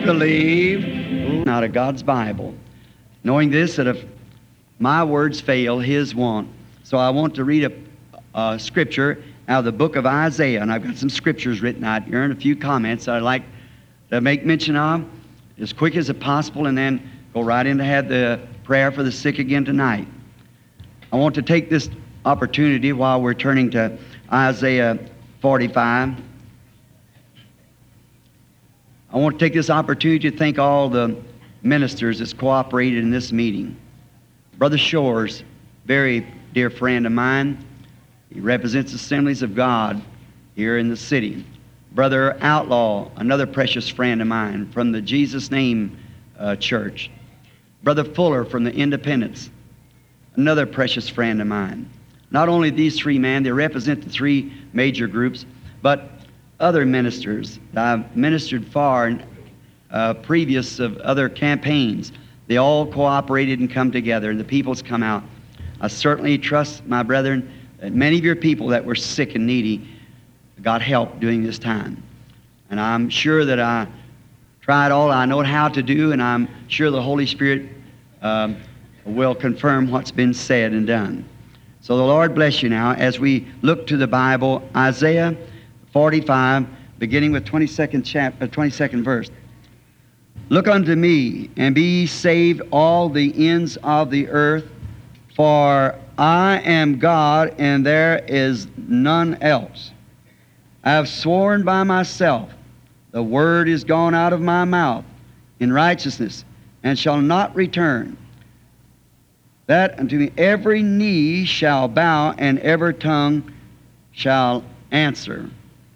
believe out of God's Bible, knowing this, that if my words fail, His won't. So I want to read a scripture out of the book of Isaiah, and I've got some scriptures written out here and a few comments that I'd like to make mention of as quick as possible, and then go right in to have the prayer for the sick again tonight. I want to take this opportunity while we're turning to Isaiah 45. I want to take this opportunity to thank all the ministers that's cooperated in this meeting. Brother Shores, very dear friend of mine. He represents Assemblies of God here in the city. Brother Outlaw, another precious friend of mine from the Jesus Name Church. Brother Fuller from the Independents, another precious friend of mine. Not only these three men, they represent the three major groups, but other ministers that I've ministered for previous of other campaigns. They all cooperated and come together, and the people's come out. I certainly trust, my brethren, that many of your people that were sick and needy got help during this time. And I'm sure that I tried all I know how to do, and I'm sure the Holy Spirit will confirm what's been said and done. So the Lord bless you now as we look to the Bible, Isaiah 45, beginning with 22nd verse. Look unto me, and be ye saved all the ends of the earth, for I am God, and there is none else. I have sworn by myself, the word is gone out of my mouth in righteousness, and shall not return, that unto me every knee shall bow, and every tongue shall answer.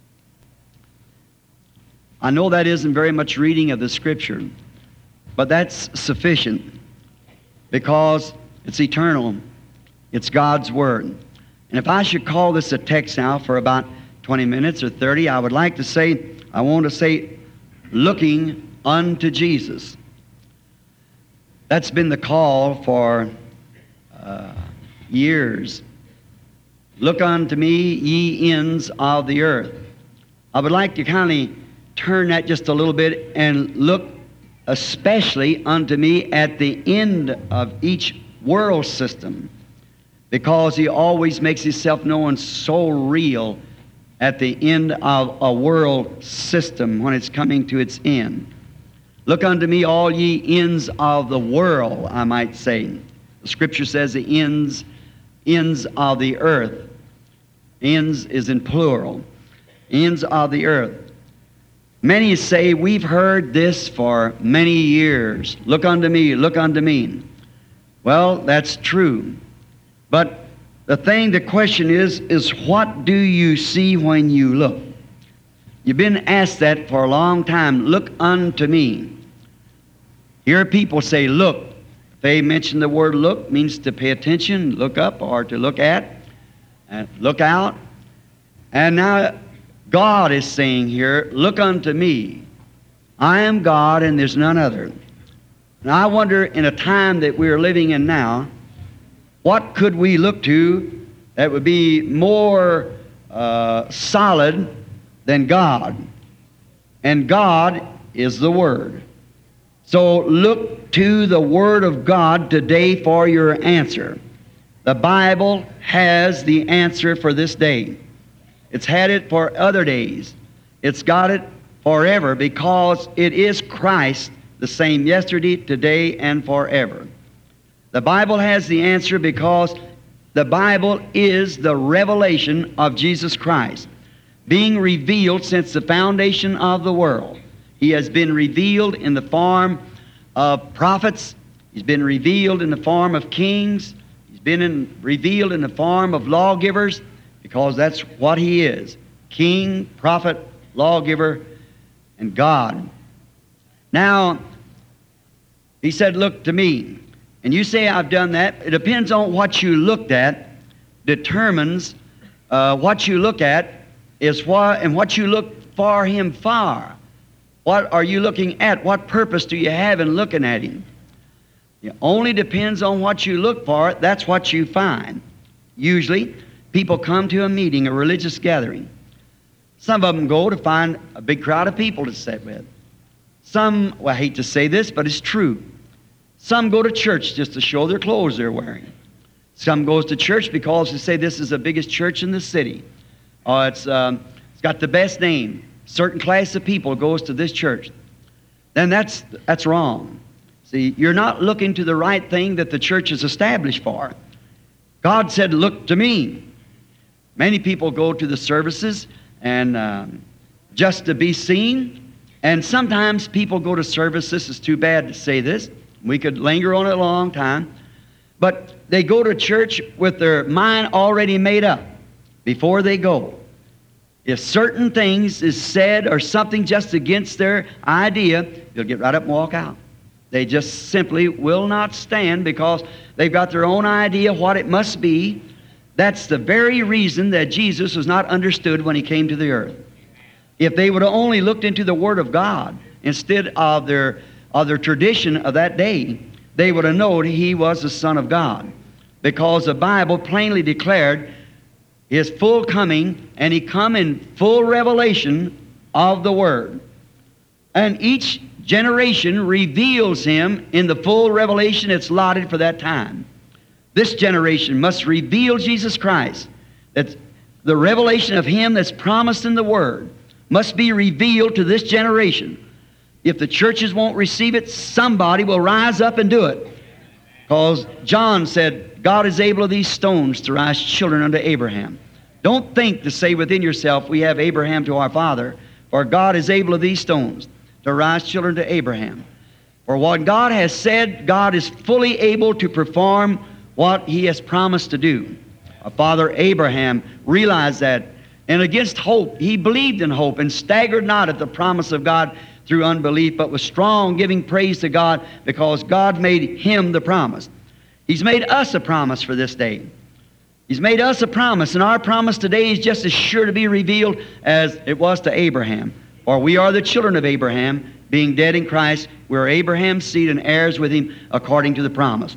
I know that isn't very much reading of the Scripture, but that's sufficient because it's eternal. It's God's Word. And if I should call this a text now for about 20 minutes or 30, I want to say, looking unto Jesus. That's been the call for years. Look unto me, ye ends of the earth. I would like to kind of turn that just a little bit and look especially unto me at the end of each world system, because He always makes Himself known so real at the end of a world system when it's coming to its end. Look unto me, all ye ends of the world, I might say. The Scripture says the ends of the earth. Ends is in plural. Ends of the earth. Many say, we've heard this for many years. Look unto me, look unto me. Well, that's true. But the question is what do you see when you look? You've been asked that for a long time. Look unto me. Hear people say, look. If they mention the word look, means to pay attention, look up, or to look at, and look out. And now God is saying here, look unto me. I am God, and there's none other. And I wonder, in a time that we're living in now, what could we look to that would be more solid than God? And God is the Word. So look to the Word of God today for your answer. The Bible has the answer for this day. It's had it for other days. It's got it forever because it is Christ, the same yesterday, today, and forever. The Bible has the answer because the Bible is the revelation of Jesus Christ, being revealed since the foundation of the world. He has been revealed in the form of prophets. He's been revealed in the form of kings. He's been revealed in the form of lawgivers, because that's what He is. King, prophet, lawgiver, and God. Now, He said, look to me. And you say, I've done that. It depends on what you looked at, determines what you look at is what, and what you look for Him for. What are you looking at? What purpose do you have in looking at Him? It only depends on what you look for. That's what you find. Usually, people come to a meeting, a religious gathering. Some of them go to find a big crowd of people to sit with. Some, well, I hate to say this, but it's true. Some go to church just to show their clothes they're wearing. Some goes to church because they say this is the biggest church in the city. It's got the best name. Certain class of people goes to this church. Then that's wrong. See, you're not looking to the right thing that the church is established for. God said, look to me. Many people go to the services and just to be seen. And sometimes people go to service, this is too bad to say this, we could linger on it a long time, but they go to church with their mind already made up before they go. If certain things is said or something just against their idea, they'll get right up and walk out. They just simply will not stand because they've got their own idea what it must be. That's the very reason that Jesus was not understood when he came to the earth. If they would have only looked into the Word of God instead of their tradition of that day, they would have known he was the Son of God. Because the Bible plainly declared his full coming, and he come in full revelation of the Word. And each generation reveals him in the full revelation that's allotted for that time. This generation must reveal Jesus Christ. That the revelation of him that's promised in the Word must be revealed to this generation. If the churches won't receive it, somebody will rise up and do it. Because John said, God is able of these stones to rise children unto Abraham. Don't think to say within yourself, we have Abraham to our father, for God is able of these stones to rise children to Abraham. For what God has said, God is fully able to perform what he has promised to do. Our father Abraham realized that, and against hope, he believed in hope and staggered not at the promise of God through unbelief, but was strong, giving praise to God because God made him the promise. He's made us a promise for this day. He's made us a promise, and our promise today is just as sure to be revealed as it was to Abraham. For we are the children of Abraham, being dead in Christ. We are Abraham's seed and heirs with him according to the promise.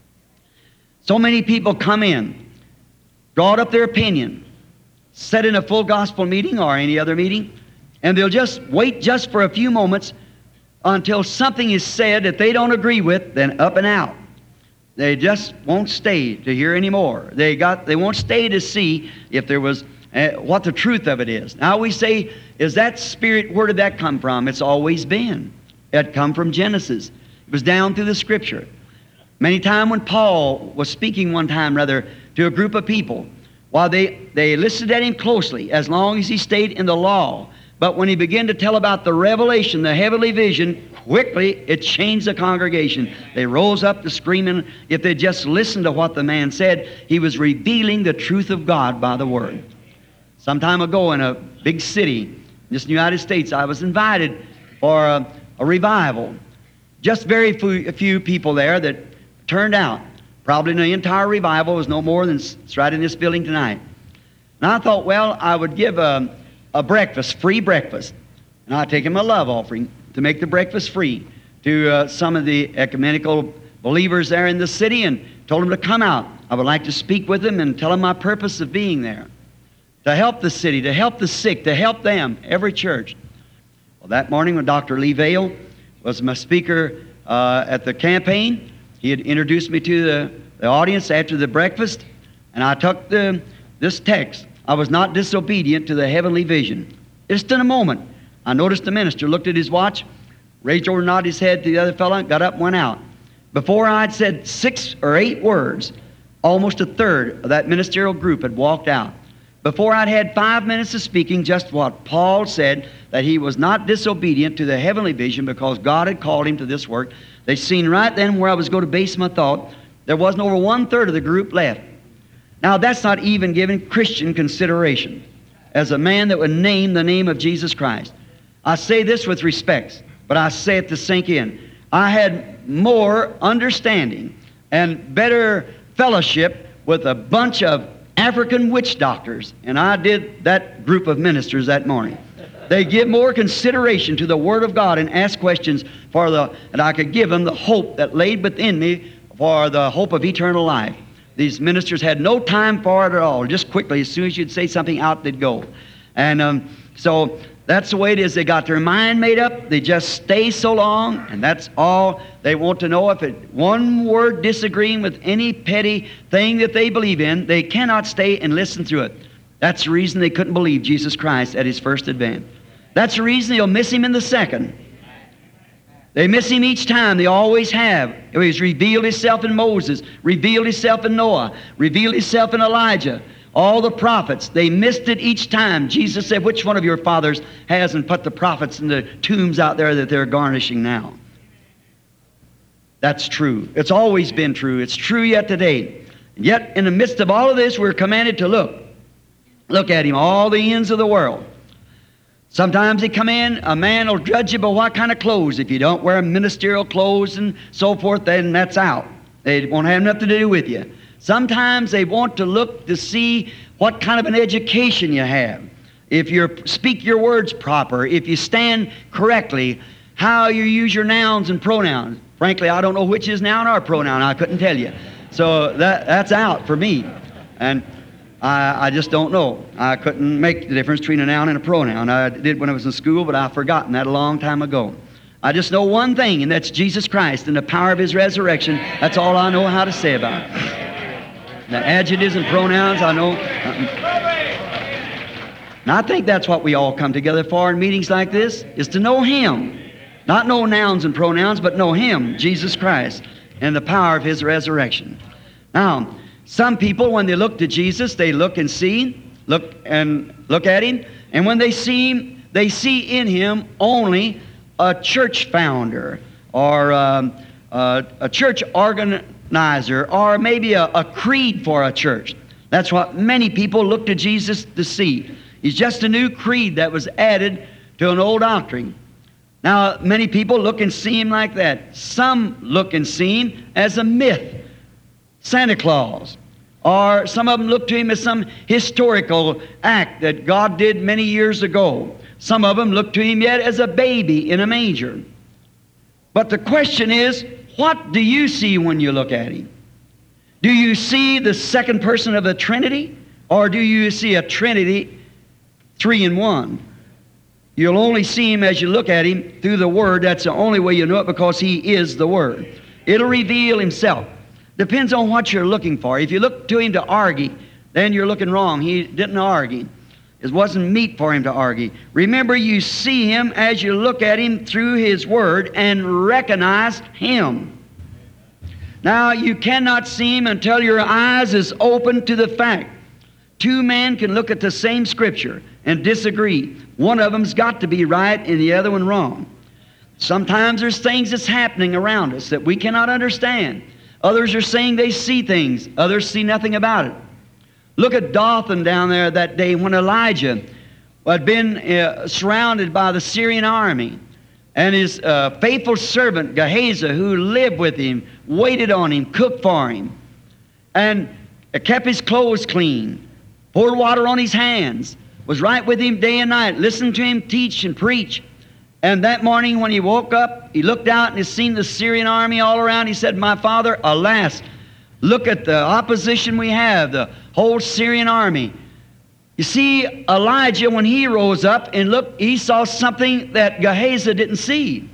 So many people come in, brought up their opinion, sit in a full gospel meeting or any other meeting, and they'll just wait just for a few moments until something is said that they don't agree with, then up and out. They just won't stay to hear any more. They won't stay to see if there was what the truth of it is. Now we say, is that spirit, where did that come from? It's always been. It come from Genesis. It was down through the Scripture. Many times when Paul was speaking one time, rather, to a group of people, while they listened at him closely as long as he stayed in the law, but when he began to tell about the revelation, the heavenly vision, quickly it changed the congregation. They rose up to screaming. If they just listened to what the man said, he was revealing the truth of God by the Word. Some time ago in a big city in this United States, I was invited for a revival. Just very few people there that turned out. Probably the entire revival was no more than it's right in this building tonight. And I thought, well, I would give a breakfast, free breakfast. And I'd take him a love offering to make the breakfast free to some of the ecumenical believers there in the city, and told them to come out. I would like to speak with them and tell them my purpose of being there. To help the city, to help the sick, to help them, every church. Well, that morning when Dr. Lee Vail was my speaker at the campaign, he had introduced me to the audience after the breakfast, and I took this text. I was not disobedient to the heavenly vision. Just in a moment, I noticed the minister looked at his watch, raised over and nodded his head to the other fellow, got up and went out. Before I'd said 6 or 8 words, almost a third of that ministerial group had walked out. Before I'd had 5 minutes of speaking, just what Paul said, that he was not disobedient to the heavenly vision because God had called him to this work. They seen right then where I was going to base my thought. There wasn't over 1/3 of the group left. Now, that's not even giving Christian consideration as a man that would name the name of Jesus Christ. I say this with respect, but I say it to sink in. I had more understanding and better fellowship with a bunch of African witch doctors, and I did that group of ministers that morning. They give more consideration to the Word of God and ask questions and I could give them the hope that laid within me for the hope of eternal life. These ministers had no time for it at all. Just quickly, as soon as you'd say something out, they'd go. And so That's the way it is. They got their mind made up. They just stay so long, and that's all they want to know. If it one word disagreeing with any petty thing that they believe in, they cannot stay and listen through it. That's the reason they couldn't believe Jesus Christ at His first advent. That's the reason they'll miss Him in the second. They miss Him each time. They always have. He's revealed Himself in Moses, revealed Himself in Noah, revealed Himself in Elijah. All the prophets, they missed it each time. Jesus said, which one of your fathers hasn't put the prophets in the tombs out there that they're garnishing now? That's true. It's always been true. It's true yet today. Yet in the midst of all of this, we're commanded to look. Look at Him, all the ends of the world. Sometimes they come in, a man will judge you by what kind of clothes. If you don't wear ministerial clothes and so forth, then that's out. They won't have nothing to do with you. Sometimes they want to look to see what kind of an education you have. If you speak your words proper, if you stand correctly, how you use your nouns and pronouns. Frankly, I don't know which is noun or pronoun. I couldn't tell you. So that's out for me. And I just don't know. I couldn't make the difference between a noun and a pronoun. I did when I was in school, but I've forgotten that a long time ago. I just know one thing, and that's Jesus Christ and the power of His resurrection. That's all I know how to say about it. The adjectives and pronouns, I know. And I think that's what we all come together for in meetings like this, is to know Him. Not know nouns and pronouns, but know Him, Jesus Christ, and the power of His resurrection. Now, some people, when they look to Jesus, they look and see, look at Him, and when they see Him, they see in Him only a church founder or a church organizer or maybe a creed for a church. That's what many people look to Jesus to see. He's just a new creed that was added to an old doctrine. Now, many people look and see Him like that. Some look and see Him as a myth, Santa Claus. Or some of them look to Him as some historical act that God did many years ago. Some of them look to Him yet as a baby in a manger. But the question is, what do you see when you look at Him? Do you see the second person of the Trinity? Or do you see a Trinity 3 in 1? You'll only see Him as you look at Him through the Word. That's the only way you know it, because He is the Word. It'll reveal Himself. Depends on what you're looking for. If you look to Him to argue, then you're looking wrong. He didn't argue. It wasn't meet for Him to argue. Remember, you see Him as you look at Him through His Word and recognize Him. Now, you cannot see Him until your eyes is open to the fact. Two men can look at the same Scripture and disagree. One of them's got to be right and the other one wrong. Sometimes there's things that's happening around us that we cannot understand. Others are saying they see things. Others see nothing about it. Look at Dothan down there that day when Elijah had been surrounded by the Syrian army. And his faithful servant Gehazi, who lived with him, waited on him, cooked for him, and kept his clothes clean, poured water on his hands, was right with him day and night, listened to him teach and preach. And that morning when he woke up, he looked out and he seen the Syrian army all around. He said, "My father, alas, look at the opposition we have, the whole Syrian army." You see, Elijah, when he rose up and looked, he saw something that Gehazi didn't see.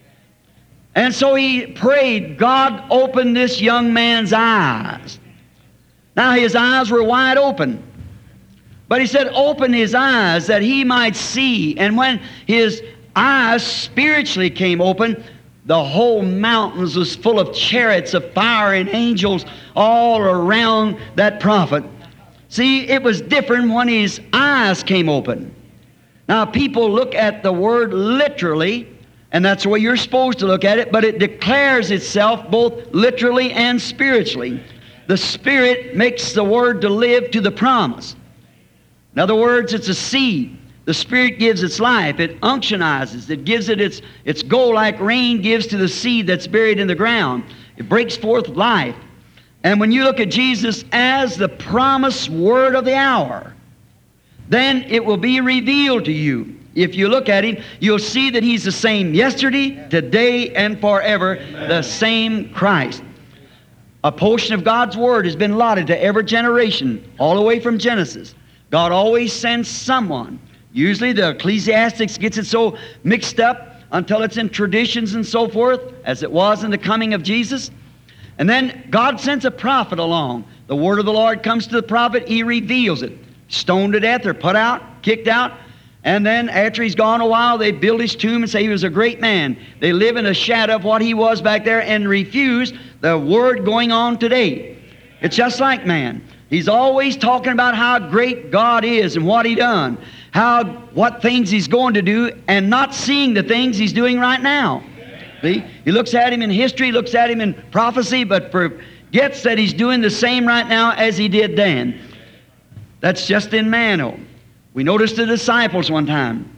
And so he prayed, "God, open this young man's eyes." Now his eyes were wide open. But he said, "Open his eyes that he might see." And when his eyes spiritually came open, the whole mountains was full of chariots of fire and angels all around that prophet. See, it was different when his eyes came open. Now, people look at the Word literally, and that's the way you're supposed to look at it, but it declares itself both literally and spiritually. The Spirit makes the Word to live to the promise. In other words, it's a seed. The Spirit gives its life. It unctionizes. It gives it its go like rain gives to the seed that's buried in the ground. It breaks forth life. And when you look at Jesus as the promised Word of the hour, then it will be revealed to you. If you look at Him, you'll see that He's the same yesterday, today, and forever, the same Christ. A portion of God's Word has been allotted to every generation, all the way from Genesis. God always sends someone. Usually the ecclesiastics gets it so mixed up until it's in traditions and so forth, as it was in the coming of Jesus. And then God sends a prophet along. The word of the Lord comes to the prophet, he reveals it. Stoned to death or put out, kicked out. And then after he's gone a while, they build his tomb and say he was a great man. They live in a shadow of what he was back there and refuse the word going on today. It's just like man. He's always talking about how great God is and what he done, what things he's going to do, and not seeing the things he's doing right now. See? He looks at him in history, looks at him in prophecy, but forgets that he's doing the same right now as he did then. That's just in man. We noticed the disciples one time.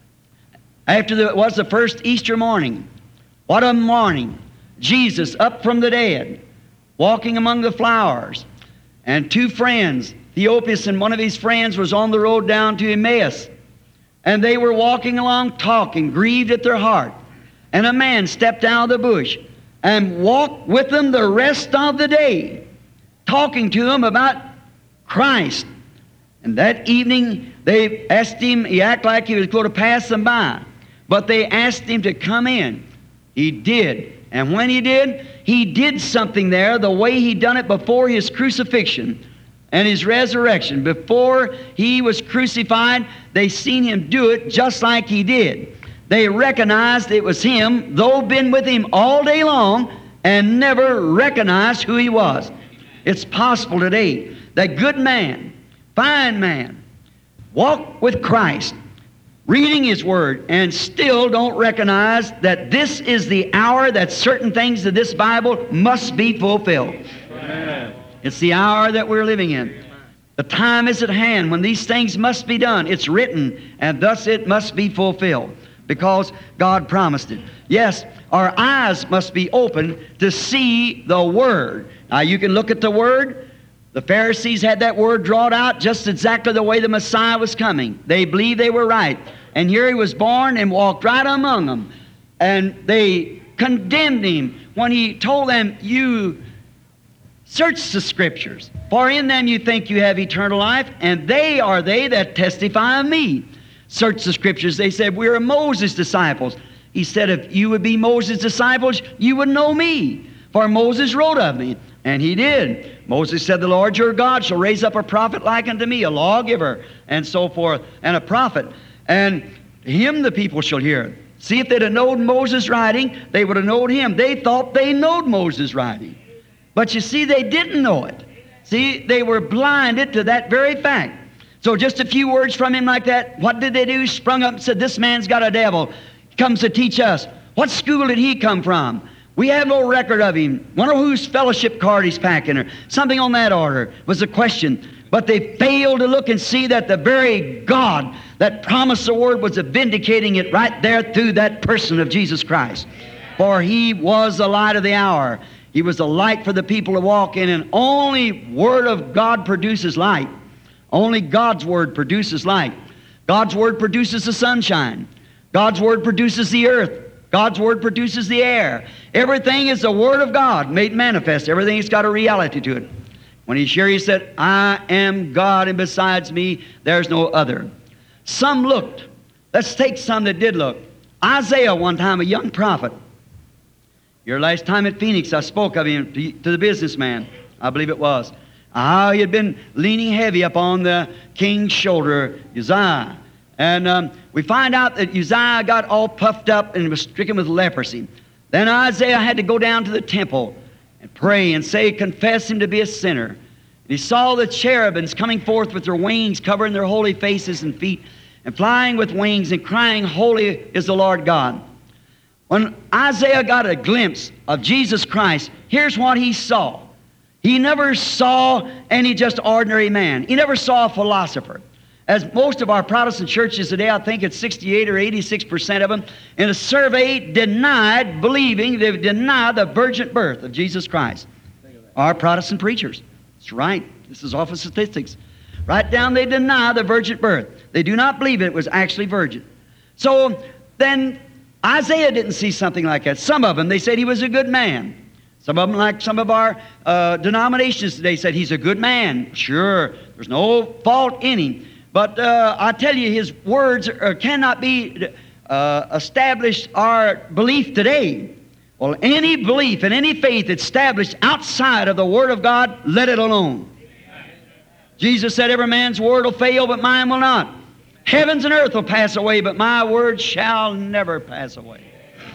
After it was the first Easter morning. What a morning. Jesus up from the dead, walking among the flowers. And two friends, Theophilus and one of his friends, was on the road down to Emmaus. And they were walking along talking, grieved at their heart. And a man stepped out of the bush and walked with them the rest of the day, talking to them about Christ. And that evening, they asked him, he acted like he was going to pass them by. But they asked him to come in. He did. And when he did something there the way he done it before his crucifixion and his resurrection. Before he was crucified, they seen him do it just like he did. They recognized it was him, though been with him all day long, and never recognized who he was. It's possible today that good man, fine man, walk with Christ, reading his word, and still don't recognize that this is the hour that certain things of this Bible must be fulfilled. Amen. It's the hour that we're living in. The time is at hand when these things must be done. It's written, and thus it must be fulfilled, because God promised it. Yes, our eyes must be open to see the Word. Now you can look at the Word. The Pharisees had that Word drawn out just exactly the way the Messiah was coming. They believed they were right. And here he was born and walked right among them. And they condemned him when he told them, you search the Scriptures, for in them you think you have eternal life, and they are they that testify of me. Search the Scriptures. They said, we are Moses' disciples. He said, if you would be Moses' disciples, you would know me, for Moses wrote of me. And he did. Moses said, the Lord your God shall raise up a prophet like unto me, a lawgiver, and so forth, and a prophet. And him the people shall hear. See, if they'd have known Moses' writing, they would have known him. They thought they knowed Moses' writing. But you see, they didn't know it. See, they were blinded to that very fact. So just a few words from him like that, what did they do? Sprung up and said, this man's got a devil. He comes to teach us. What school did he come from? We have no record of him. Wonder whose fellowship card he's packing, or something on that order was the question. But they failed to look and see that the very God that promised the Word was vindicating it right there through that person of Jesus Christ. For he was the light of the hour. He was the light for the people to walk in, and only Word of God produces light. Only God's Word produces light. God's Word produces the sunshine. God's Word produces the earth. God's Word produces the air. Everything is the Word of God made manifest. Everything has got a reality to it. When he's here, he said, I am God, and besides me, there's no other. Some looked. Let's take some that did look. Isaiah, one time, a young prophet. Your last time at Phoenix, I spoke of him to the businessman, I believe it was. How he had been leaning heavy upon the king's shoulder, Uzziah. And we find out that Uzziah got all puffed up and was stricken with leprosy. Then Isaiah had to go down to the temple and pray and say, confess him to be a sinner. And he saw the cherubims coming forth with their wings, covering their holy faces and feet, and flying with wings and crying, holy is the Lord God. When Isaiah got a glimpse of Jesus Christ, here's what he saw. He never saw any just ordinary man. He never saw a philosopher. As most of our Protestant churches today, I think it's 68 or 86% of them, in a survey denied believing, they denied the virgin birth of Jesus Christ. Our Protestant preachers. That's right. This is off of statistics. Right down, they deny the virgin birth. They do not believe it was actually virgin. So then Isaiah didn't see something like that. Some of them, they said he was a good man. Some of them, like some of our denominations today, said he's a good man. Sure, there's no fault in him. But I tell you, his words cannot be established our belief today. Well, any belief and any faith established outside of the Word of God, let it alone. Jesus said, every man's word will fail, but mine will not. Heavens and earth will pass away, but my word shall never pass away.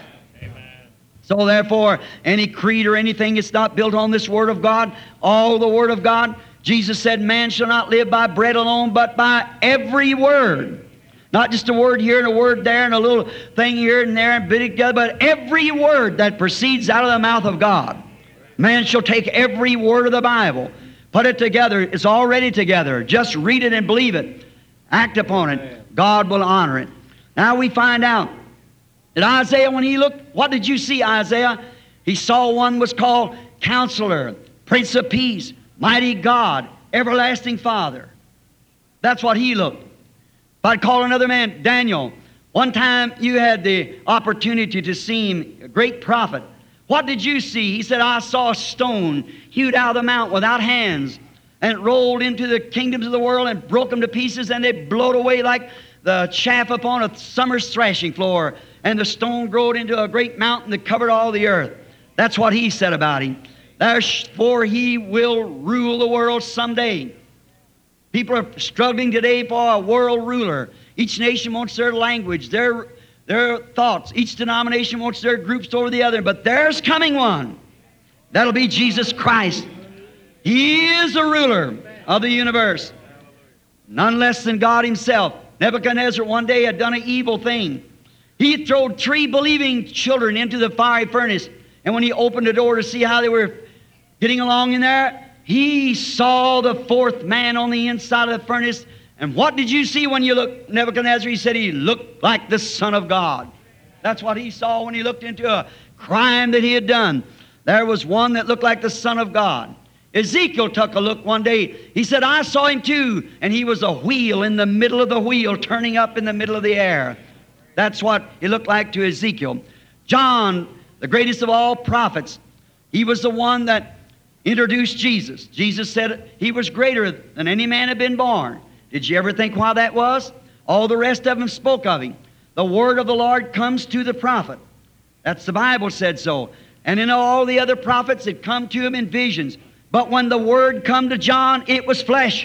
So therefore, any creed or anything that's not built on this Word of God, all the Word of God, Jesus said, man shall not live by bread alone, but by every word. Not just a word here and a word there and a little thing here and there and bit it together, but every word that proceeds out of the mouth of God. Man shall take every word of the Bible, put it together. It's already together. Just read it and believe it. Act upon it. God will honor it. Now we find out that Isaiah, when he looked, what did you see, Isaiah? He saw one was called Counselor, Prince of Peace, Mighty God, Everlasting Father. That's what he looked. If I'd call another man, Daniel, one time you had the opportunity to see him, a great prophet. What did you see? He said, I saw a stone hewed out of the mountain without hands, and it rolled into the kingdoms of the world and broke them to pieces, and they blowed away like the chaff upon a summer's thrashing floor, and the stone growed into a great mountain that covered all the earth. That's what he said about him. Therefore he will rule the world someday. People are struggling today for a world ruler. Each nation wants their language, their thoughts. Each denomination wants their groups over the other. But there's coming one. That'll be Jesus Christ. He is the ruler of the universe. None less than God himself. Nebuchadnezzar one day had done an evil thing. He threw 3 believing children into the fiery furnace. And when he opened the door to see how they were getting along in there, he saw the 4th man on the inside of the furnace. And what did you see when you looked, Nebuchadnezzar? He said he looked like the Son of God. That's what he saw when he looked into a crime that he had done. There was one that looked like the Son of God. Ezekiel took a look one day. He said, I saw him too. And he was a wheel in the middle of the wheel, turning up in the middle of the air. That's what he looked like to Ezekiel. John, the greatest of all prophets, he was the one that introduced Jesus. Jesus said he was greater than any man had been born. Did you ever think why that was? All the rest of them spoke of him. The word of the Lord comes to the prophet. That's the Bible said so. And in all the other prophets, it come to him in visions. But when the word come to John, it was flesh.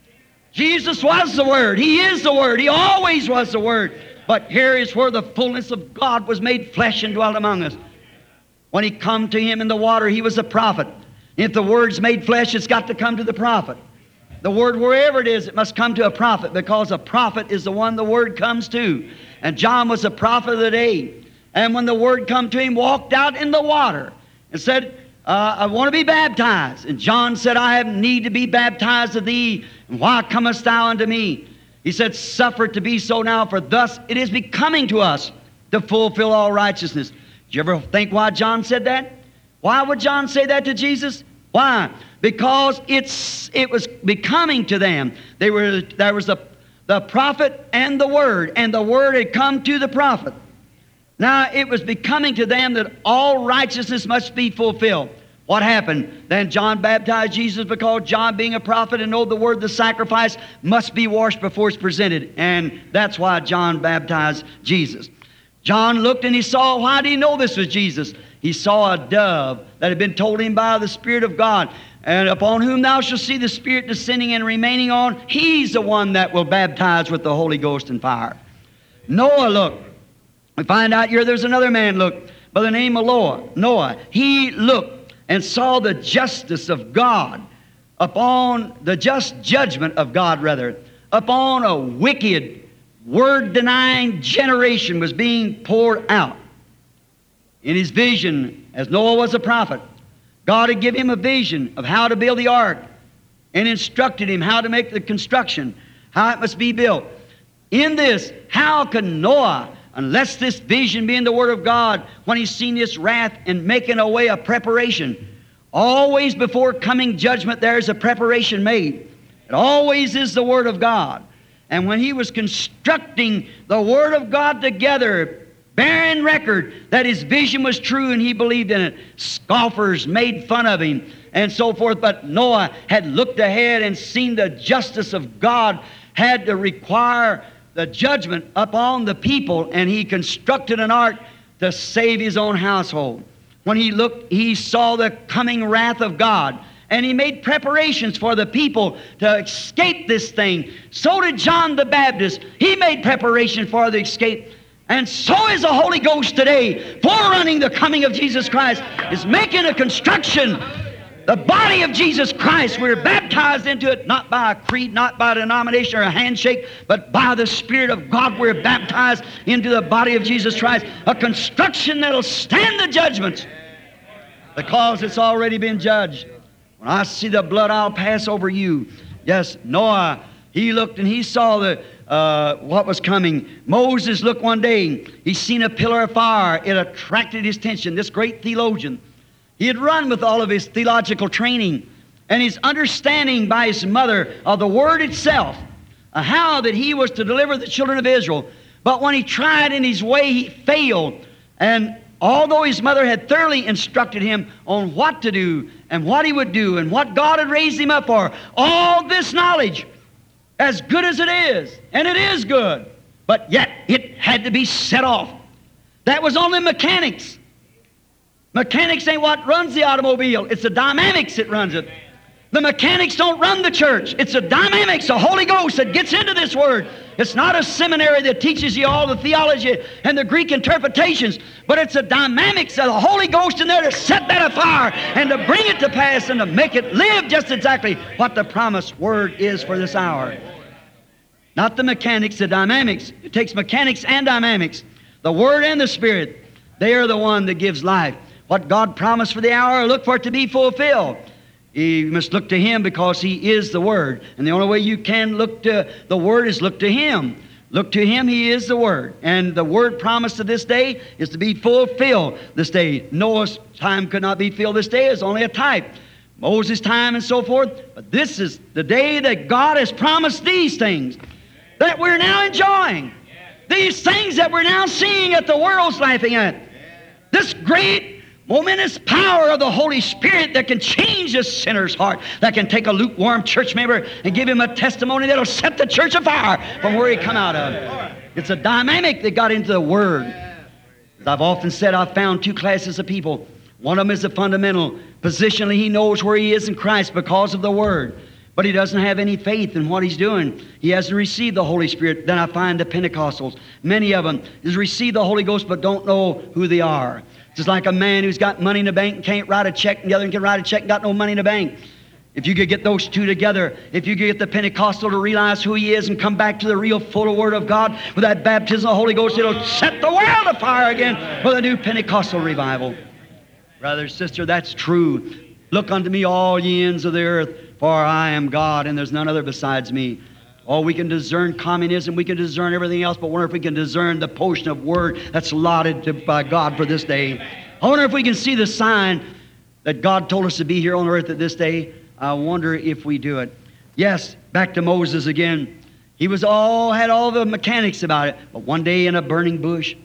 Jesus was the Word. He is the Word. He always was the Word. But here is where the fullness of God was made flesh and dwelt among us. When he come to him in the water, he was a prophet. If the Word's made flesh, it's got to come to the prophet. The Word, wherever it is, it must come to a prophet, because a prophet is the one the Word comes to. And John was a prophet of the day. And when the Word come to him, walked out in the water and said, I want to be baptized. And John said, I have need to be baptized of thee. And why comest thou unto me? He said, suffer it to be so now, for thus it is becoming to us to fulfill all righteousness. Did you ever think why John said that? Why would John say that to Jesus? Why? Because it was becoming to them. There was the prophet and the Word had come to the prophet. Now it was becoming to them that all righteousness must be fulfilled. What happened? Then John baptized Jesus, because John, being a prophet and know the word, the sacrifice must be washed before it's presented. And that's why John baptized Jesus. John looked and he saw, why did he know this was Jesus? He saw a dove that had been told him by the Spirit of God, and upon whom thou shalt see the Spirit descending and remaining on, he's the one that will baptize with the Holy Ghost and fire. Noah looked. We find out here there's another man looked by the name of Noah. He looked and saw the justice of God upon the just judgment of God, rather, upon a wicked, word-denying generation was being poured out. In his vision, as Noah was a prophet, God had given him a vision of how to build the ark and instructed him how to make the construction, how it must be built. In this, how can Noah, unless this vision be in the Word of God, when he's seen this wrath and making away a preparation? Always before coming judgment, there's a preparation made. It always is the Word of God. And when he was constructing the Word of God together, bearing record that his vision was true and he believed in it, scoffers made fun of him and so forth. But Noah had looked ahead and seen the justice of God had to require the judgment upon the people, and he constructed an ark to save his own household. When he looked, he saw the coming wrath of God, and he made preparations for the people to escape this thing. So did John the Baptist. He made preparation for the escape. And so is the Holy Ghost today, forerunning the coming of Jesus Christ, is making a construction. The body of Jesus Christ, we're baptized into it, not by a creed, not by a denomination or a handshake, but by the Spirit of God, we're baptized into the body of Jesus Christ. A construction that'll stand the judgments, because it's already been judged. When I see the blood, I'll pass over you. Yes, Noah, he looked and he saw what was coming. Moses looked one day. He seen a pillar of fire. It attracted his attention. This great theologian, he had run with all of his theological training and his understanding by his mother of the Word itself, how that he was to deliver the children of Israel. But when he tried in his way, he failed. And although his mother had thoroughly instructed him on what to do and what he would do and what God had raised him up for, all this knowledge, as good as it is, and it is good, but yet it had to be set off. That was only mechanics. Mechanics ain't what runs the automobile. It's the dynamics that runs it. The mechanics don't run the church. It's the dynamics, the Holy Ghost that gets into this Word. It's not a seminary that teaches you all the theology and the Greek interpretations, but it's the dynamics of the Holy Ghost in there to set that afire and to bring it to pass and to make it live just exactly what the promised Word is for this hour. Not the mechanics, the dynamics. It takes mechanics and dynamics. The Word and the Spirit, they are the one that gives life. What God promised for the hour, look for it to be fulfilled. You must look to Him because He is the Word. And the only way you can look to the Word is look to Him. Look to Him, He is the Word. And the Word promised to this day is to be fulfilled this day. Noah's time could not be filled this day. It's only a type. Moses' time and so forth. But this is the day that God has promised these things that we're now enjoying. These things that we're now seeing that the world's laughing at. This great momentous power of the Holy Spirit that can change a sinner's heart, that can take a lukewarm church member and give him a testimony that'll set the church afire from where he come out of. It's a dynamic that got into the Word. As I've often said, I've found two classes of people. One of them is the fundamental. Positionally, he knows where he is in Christ because of the Word. But he doesn't have any faith in what he's doing. He hasn't received the Holy Spirit. Then I find the Pentecostals. Many of them has received the Holy Ghost but don't know who they are. Just like a man who's got money in the bank and can't write a check, and the other one can write a check and got no money in the bank. If you could get those two together, if you could get the Pentecostal to realize who he is and come back to the real full Word of God with that baptism of the Holy Ghost, it'll set the world afire again with a new Pentecostal revival. Brother, sister, that's true. Look unto me, all ye ends of the earth, for I am God, and there's none other besides me. Oh, we can discern communism, we can discern everything else, but wonder if we can discern the portion of Word that's allotted by God for this day. I wonder if we can see the sign that God told us to be here on earth at this day. I wonder if we do it. Yes, back to Moses again. He had all the mechanics about it, but one day in a burning bush,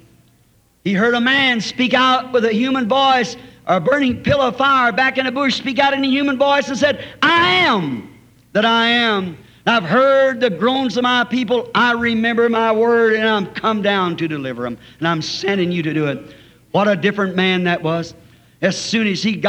he heard a man speak out with a human voice, a burning pillar of fire back in the bush, speak out in a human voice and said, I am that I am. I've heard the groans of my people. I remember my word, and I'm come down to deliver them. And I'm sending you to do it. What a different man that was. As soon as he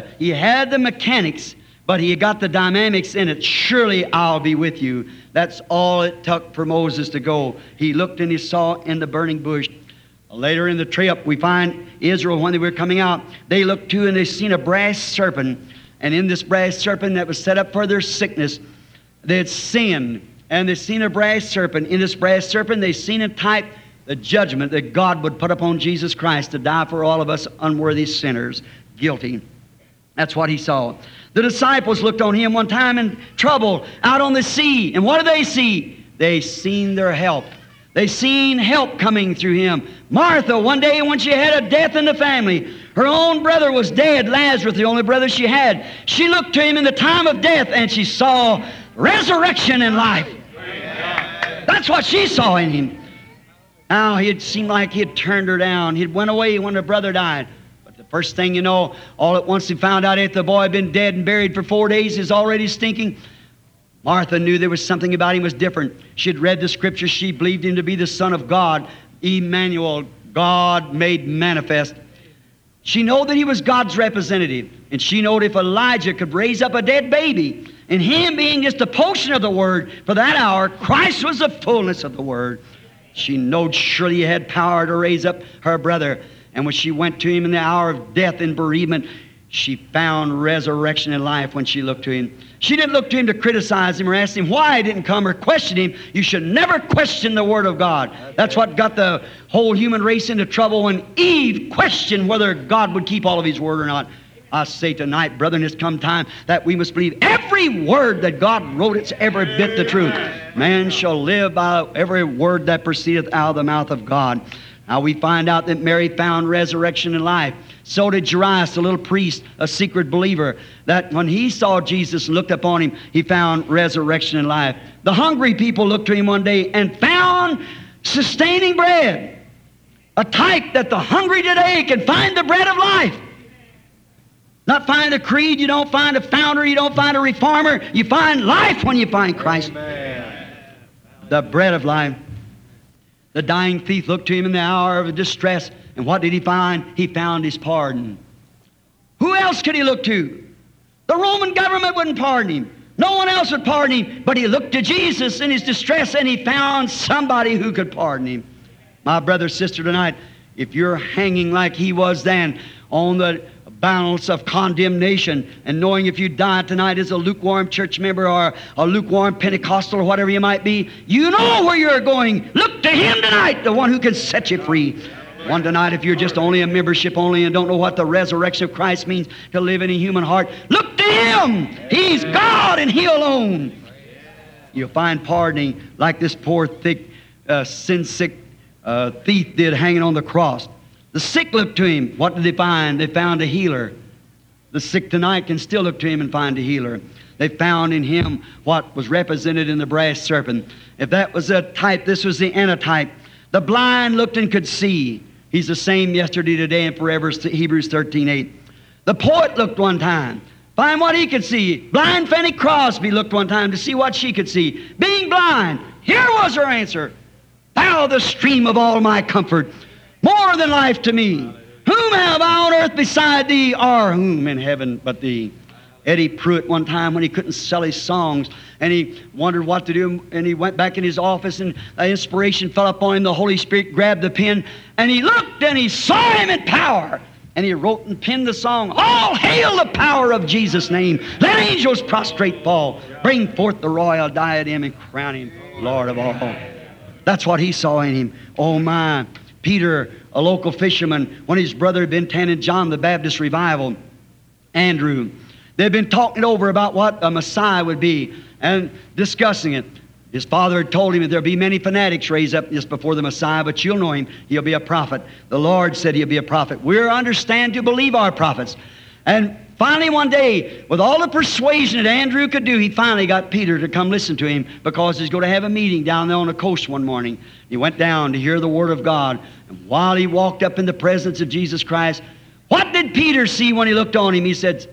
had the mechanics, but he got the dynamics in it. Surely I'll be with you. That's all it took for Moses to go. He looked and he saw in the burning bush. Later in the trip, we find Israel, when they were coming out, they looked too and they seen a brass serpent. And in this brass serpent that was set up for their sickness, they had sinned, and they seen a brass serpent. In this brass serpent, they seen in type the judgment that God would put upon Jesus Christ to die for all of us unworthy sinners, guilty. That's what he saw. The disciples looked on him one time in trouble out on the sea, and what did they see? They seen their help. They seen help coming through him. Martha, one day when she had a death in the family, her own brother was dead, Lazarus, the only brother she had. She looked to him in the time of death, and she saw resurrection and life. That's what she saw in him. Now, it seemed like he had turned her down. He'd went away when her brother died. But the first thing you know, all at once he found out that the boy had been dead and buried for 4 days, is already stinking. Martha knew there was something about him was different. She had read the Scriptures. She believed him to be the Son of God, Emmanuel, God made manifest. She knew that he was God's representative. And she knew if Elijah could raise up a dead baby, and him being just a portion of the Word for that hour, Christ was the fullness of the Word. She knowed surely he had power to raise up her brother. And when she went to him in the hour of death and bereavement, she found resurrection and life when she looked to him. She didn't look to him to criticize him or ask him why he didn't come or question him. You should never question the Word of God. That's what got the whole human race into trouble when Eve questioned whether God would keep all of His Word or not. I say tonight, brethren, it's come time that we must believe every word that God wrote. It's every bit the truth. Man shall live by every word that proceedeth out of the mouth of God. Now we find out that Mary found resurrection and life. So did Jairus, the little priest, a secret believer, that when he saw Jesus and looked upon him, he found resurrection and life. The hungry people looked to him one day and found sustaining bread. A type that the hungry today can find the bread of life. Not find a creed, you don't find a founder, you don't find a reformer. You find life when you find Christ. Amen. The bread of life. The dying thief looked to him in the hour of distress, and what did he find? He found his pardon. Who else could he look to? The Roman government wouldn't pardon him. No one else would pardon him, but he looked to Jesus in his distress, and he found somebody who could pardon him. My brother, sister, tonight, if you're hanging like he was then on the balance of condemnation, and knowing if you die tonight as a lukewarm church member or a lukewarm Pentecostal or whatever you might be, you know where you're going. Look to Him tonight, the one who can set you free. One tonight, if you're just only a membership only and don't know what the resurrection of Christ means to live in a human heart, look to Him. He's God and He alone. You'll find pardoning like this poor, thick, sin-sick thief did hanging on the cross. The sick looked to Him. What did they find? They found a healer. The sick tonight can still look to Him and find a healer. They found in Him what was represented in the brass serpent. If that was a type, this was the antitype. The blind looked and could see. He's the same yesterday, today, and forever, Hebrews 13:8. The poet looked one time. Find what he could see. Blind Fanny Crosby looked one time to see what she could see. Being blind, here was her answer. Thou the stream of all my comfort, more than life to me. Whom have I on earth beside Thee, or whom in heaven but Thee? Eddie Pruitt one time when he couldn't sell his songs and he wondered what to do, and he went back in his office and inspiration fell upon him. The Holy Spirit grabbed the pen and he looked and he saw Him in power. And he wrote and penned the song, All hail the power of Jesus' name. Let angels prostrate fall. Bring forth the royal diadem and crown Him Lord of all. That's what he saw in him. Oh my. Peter, a local fisherman, when his brother had been attending John the Baptist revival, Andrew, they'd been talking over about what a Messiah would be and discussing it. His father had told him that there'll be many fanatics raised up just before the Messiah, but you'll know him. He'll be a prophet. The Lord said He'll be a prophet. We're understand to believe our prophets. And finally one day, with all the persuasion that Andrew could do, he finally got Peter to come listen to him because he's going to have a meeting down there on the coast one morning. He went down to hear the Word of God. And while he walked up in the presence of Jesus Christ, what did Peter see when he looked on him? He said,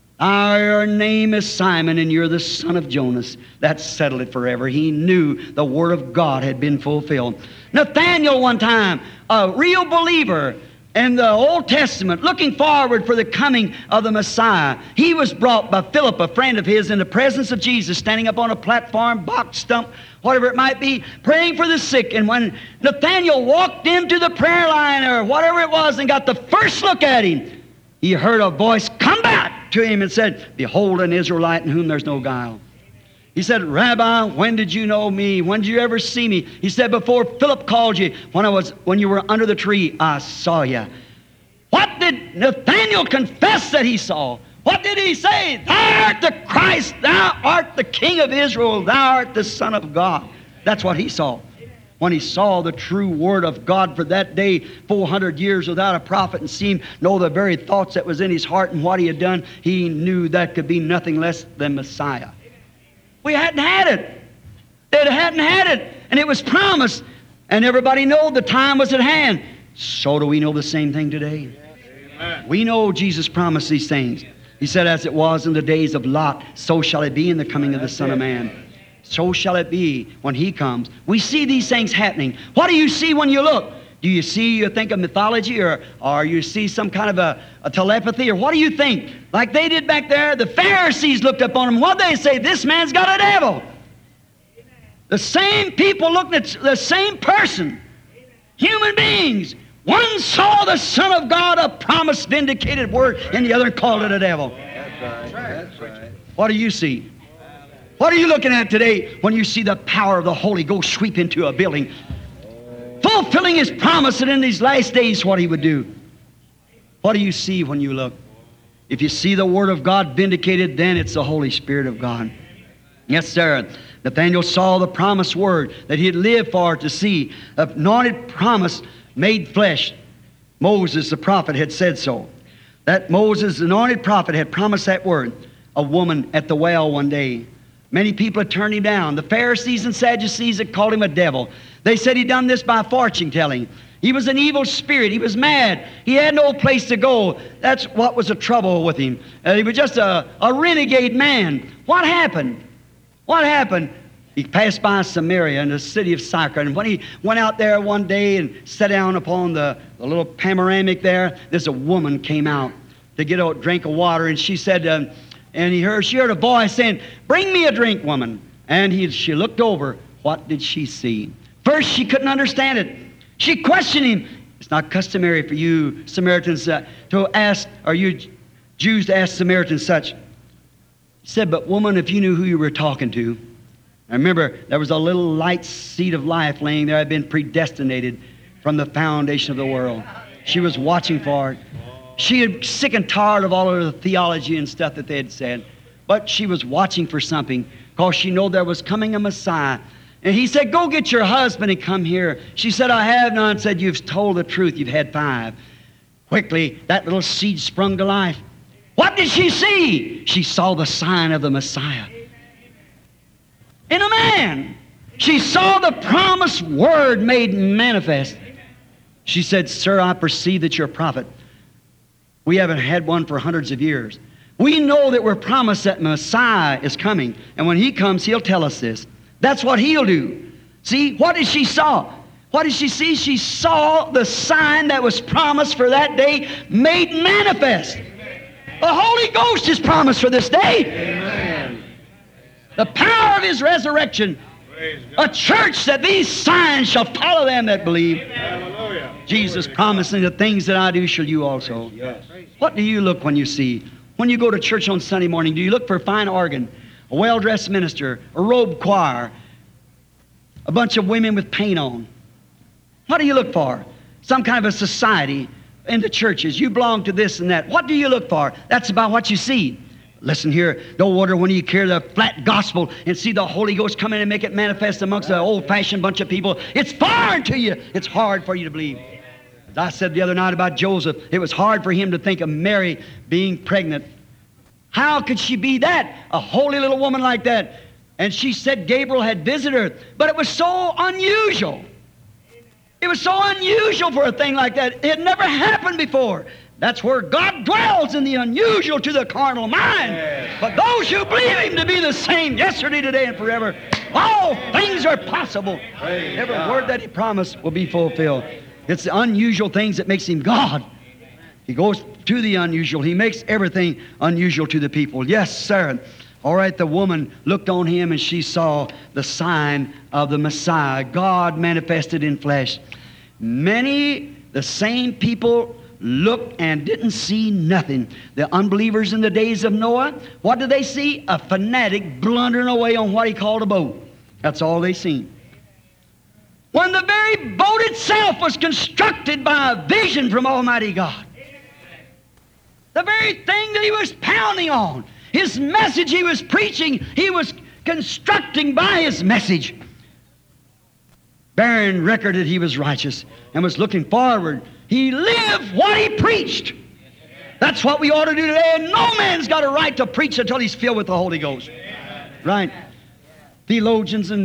Your name is Simon, and you're the son of Jonas. That settled it forever. He knew the Word of God had been fulfilled. Nathaniel one time, a real believer in the Old Testament, looking forward for the coming of the Messiah, he was brought by Philip, a friend of his, in the presence of Jesus, standing up on a platform, box stump, whatever it might be, praying for the sick. And when Nathaniel walked into the prayer line or whatever it was and got the first look at him, he heard a voice come back to him and said, Behold an Israelite in whom there's no guile. He said, Rabbi, when did you know me? When did you ever see me? He said, before Philip called you, when you were under the tree, I saw you. What did Nathaniel confess that he saw? What did he say? Thou art the Christ, Thou art the King of Israel, Thou art the Son of God. That's what he saw. When he saw the true Word of God for that day, 400 years without a prophet, and seemed know the very thoughts that was in his heart and what he had done, he knew that could be nothing less than Messiah. We hadn't had it. They hadn't had it. And it was promised. And everybody knew the time was at hand. So do we know the same thing today? Amen. We know Jesus promised these things. He said, as it was in the days of Lot, so shall it be in the coming of the Son of Man. So shall it be when He comes. We see these things happening. What do you see when you look? Do you see, you think of mythology, or you see some kind of a telepathy, or what do you think? Like they did back there, the Pharisees looked upon him. What did they say? This man's got a devil. The same people looking at the same person. Human beings. One saw the Son of God, a promised vindicated word, and the other called it a devil. That's right. That's right. What do you see? What are you looking at today when you see the power of the Holy Ghost sweep into a building, fulfilling His promise that in these last days what He would do? What do you see when you look? If you see the Word of God vindicated, then it's the Holy Spirit of God. Yes, sir. Nathanael saw the promised Word that he had lived for to see. The anointed promise made flesh. Moses, the prophet, had said so. That Moses, the anointed prophet, had promised that word. A woman at the well one day. Many people had turned him down. The Pharisees and Sadducees had called him a devil. They said he'd done this by fortune telling. He was an evil spirit. He was mad. He had no place to go. That's what was the trouble with him. He was just a renegade man. What happened? What happened? He passed by Samaria in the city of Sychar, and when he went out there one day and sat down upon the little panoramic there, there's a woman came out to get a drink of water, and she said, she heard a voice saying, "Bring me a drink, woman." And she looked over. What did she see? First, she couldn't understand it. She questioned him. It's not customary for you Samaritans to ask, or you Jews to ask Samaritans such. He said, "But woman, if you knew who you were talking to." I remember there was a little light seed of life laying there, had been predestinated from the foundation of the world. She was watching for it. She had sick and tired of all of the theology and stuff that they had said, but she was watching for something because she knew there was coming a Messiah. And he said, "Go get your husband and come here." She said, "I have none." Said, "You've told the truth. You've had 5. Quickly, that little seed sprung to life. What did she see? She saw the sign of the Messiah. In a man. She saw the promised word made manifest. She said, "Sir, I perceive that you're a prophet. We haven't had one for hundreds of years. We know that we're promised that Messiah is coming, and when He comes, He'll tell us this. That's what He'll do." See, what did she saw? What did she see? She saw the sign that was promised for that day made manifest. The Holy Ghost is promised for this day. Amen. The power of His resurrection. A church that these signs shall follow them that believe. Hallelujah. Jesus promising, "The things that I do shall you also." Yes. What do you look when you see? When you go to church on Sunday morning, do you look for a fine organ, a well-dressed minister, a robed choir, a bunch of women with paint on? What do you look for? Some kind of a society in the churches. You belong to this and that. What do you look for? That's about what you see. Listen here, don't wonder when you hear the flat gospel and see the Holy Ghost come in and make it manifest amongst the old-fashioned bunch of people. It's foreign to you. It's hard for you to believe. As I said the other night about Joseph, it was hard for him to think of Mary being pregnant. How could she be that? A holy little woman like that. And she said Gabriel had visited her. But it was so unusual. It was so unusual for a thing like that. It had never happened before. That's where God dwells, in the unusual to the carnal mind. Yes. But those who believe Him to be the same yesterday, today, and forever, all things are possible. Praise Every God. word that He promised will be fulfilled. It's the unusual things that makes Him God. He goes to the unusual. He makes everything unusual to the people. Yes, sir. All right, the woman looked on Him and she saw the sign of the Messiah, God manifested in flesh. Many, the same people, looked and didn't see nothing. The unbelievers in the days of Noah, what did they see? A fanatic blundering away on what he called a boat. That's all they seen. When the very boat itself was constructed by a vision from Almighty God. The very thing that He was pounding on, His message He was preaching, He was constructing by His message. Bearing record that He was righteous and was looking forward. He lived what He preached. That's what we ought to do today. And no man's got a right to preach until he's filled with the Holy Ghost. Right? Theologians and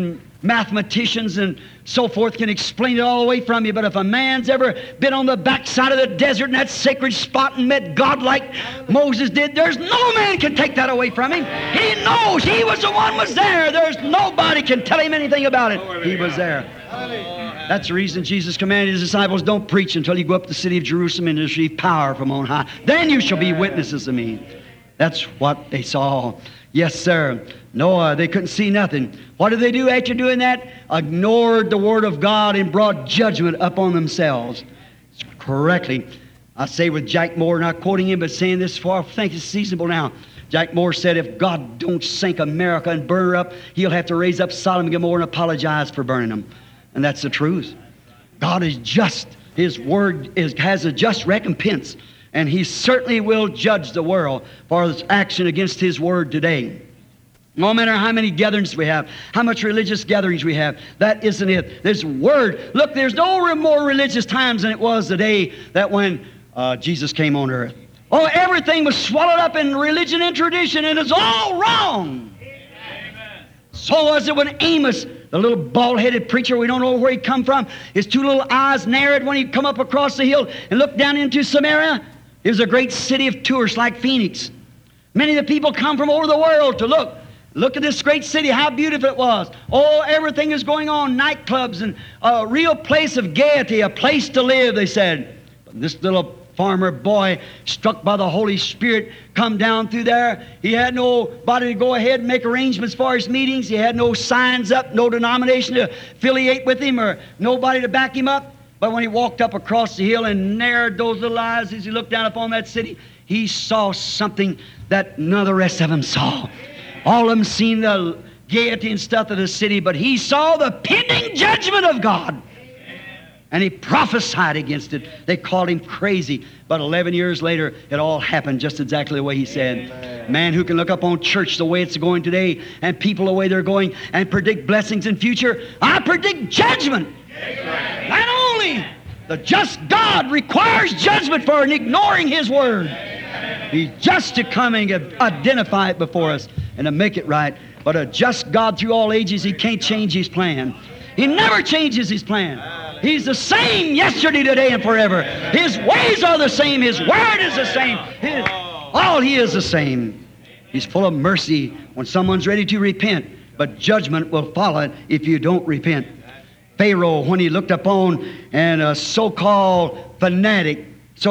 mathematicians and so forth can explain it all away from you, but if a man's ever been on the backside of the desert in that sacred spot and met God like Moses did, there's no man can take that away from him. He knows he was the one was there. There's nobody can tell him anything about it. He was there. That's the reason Jesus commanded his disciples, don't preach until you go up to the city of Jerusalem and receive power from on high. Then you shall be witnesses of me. That's what they saw. Yes, sir. No, they couldn't see nothing. What did they do after doing that? Ignored the Word of God and brought judgment upon themselves. Correctly. I say with Jack Moore, not quoting him, but saying this for I think it's seasonable now. Jack Moore said, if God don't sink America and burn her up, he'll have to raise up Sodom and Gomorrah and apologize for burning them. And that's the truth. God is just. His Word has a just recompense. And He certainly will judge the world for its action against His Word today. No matter how many gatherings we have, how much religious gatherings we have, that isn't it. This Word, look, there's no more religious times than it was the day that when Jesus came on earth. Oh, everything was swallowed up in religion and tradition, and it's all wrong. Amen. So was it when Amos, the little bald-headed preacher, we don't know where he come from, his two little eyes narrowed when he come up across the hill and looked down into Samaria. It was a great city of tourists like Phoenix. Many of the people come from over the world to look. Look at this great city, how beautiful it was. Oh, everything is going on, nightclubs and a real place of gaiety, a place to live, they said. But this little farmer boy, struck by the Holy Spirit, come down through there. He had nobody to go ahead and make arrangements for his meetings. He had no signs up, no denomination to affiliate with him or nobody to back him up. But when he walked up across the hill and narrowed those little eyes as he looked down upon that city, he saw something that none of the rest of them saw. All of them seen the gaiety and stuff of the city, but he saw the pending judgment of God. And he prophesied against it. They called him crazy. But 11 years later, it all happened just exactly the way he said. Amen. Man who can look up on church the way it's going today and people the way they're going and predict blessings in future, I predict judgment. Amen. Not only the just God requires judgment for ignoring His Word. Amen. He's just to come and identify it before us and to make it right. But a just God through all ages, He can't change His plan. He never changes His plan. He's the same yesterday, today, and forever. His ways are the same. His Word is the same. All He is the same. He's full of mercy when someone's ready to repent, but judgment will follow if you don't repent. Pharaoh, when he looked upon and a so-called fanatic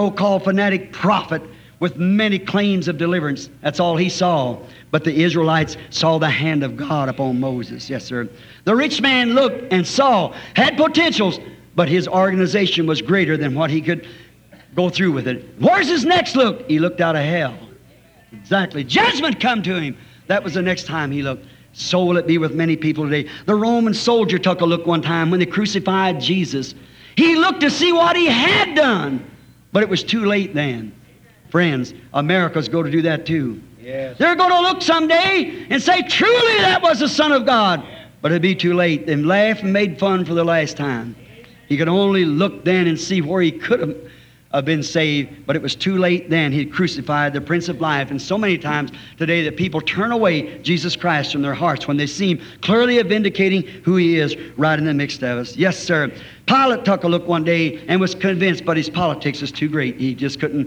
prophet with many claims of deliverance, that's all he saw. But the Israelites saw the hand of God upon Moses. Yes, sir. The rich man looked and saw, had potentials, but his organization was greater than what he could go through with it. Where's his next look? He looked out of hell. Exactly. Judgment come to him. That was the next time he looked. So will it be with many people today. The Roman soldier took a look one time when they crucified Jesus. He looked to see what he had done, but it was too late then. Friends, America's going to do that too. Yes. They're going to look someday and say, truly that was the Son of God. But it'll be too late. And laugh and made fun for the last time. He could only look then and see where he could have been saved, but it was too late then. He crucified the Prince of Life. And so many times today that people turn away Jesus Christ from their hearts when they see Him clearly vindicating who He is right in the midst of us. Yes, sir. Pilate took a look one day and was convinced, but his politics was too great. He just couldn't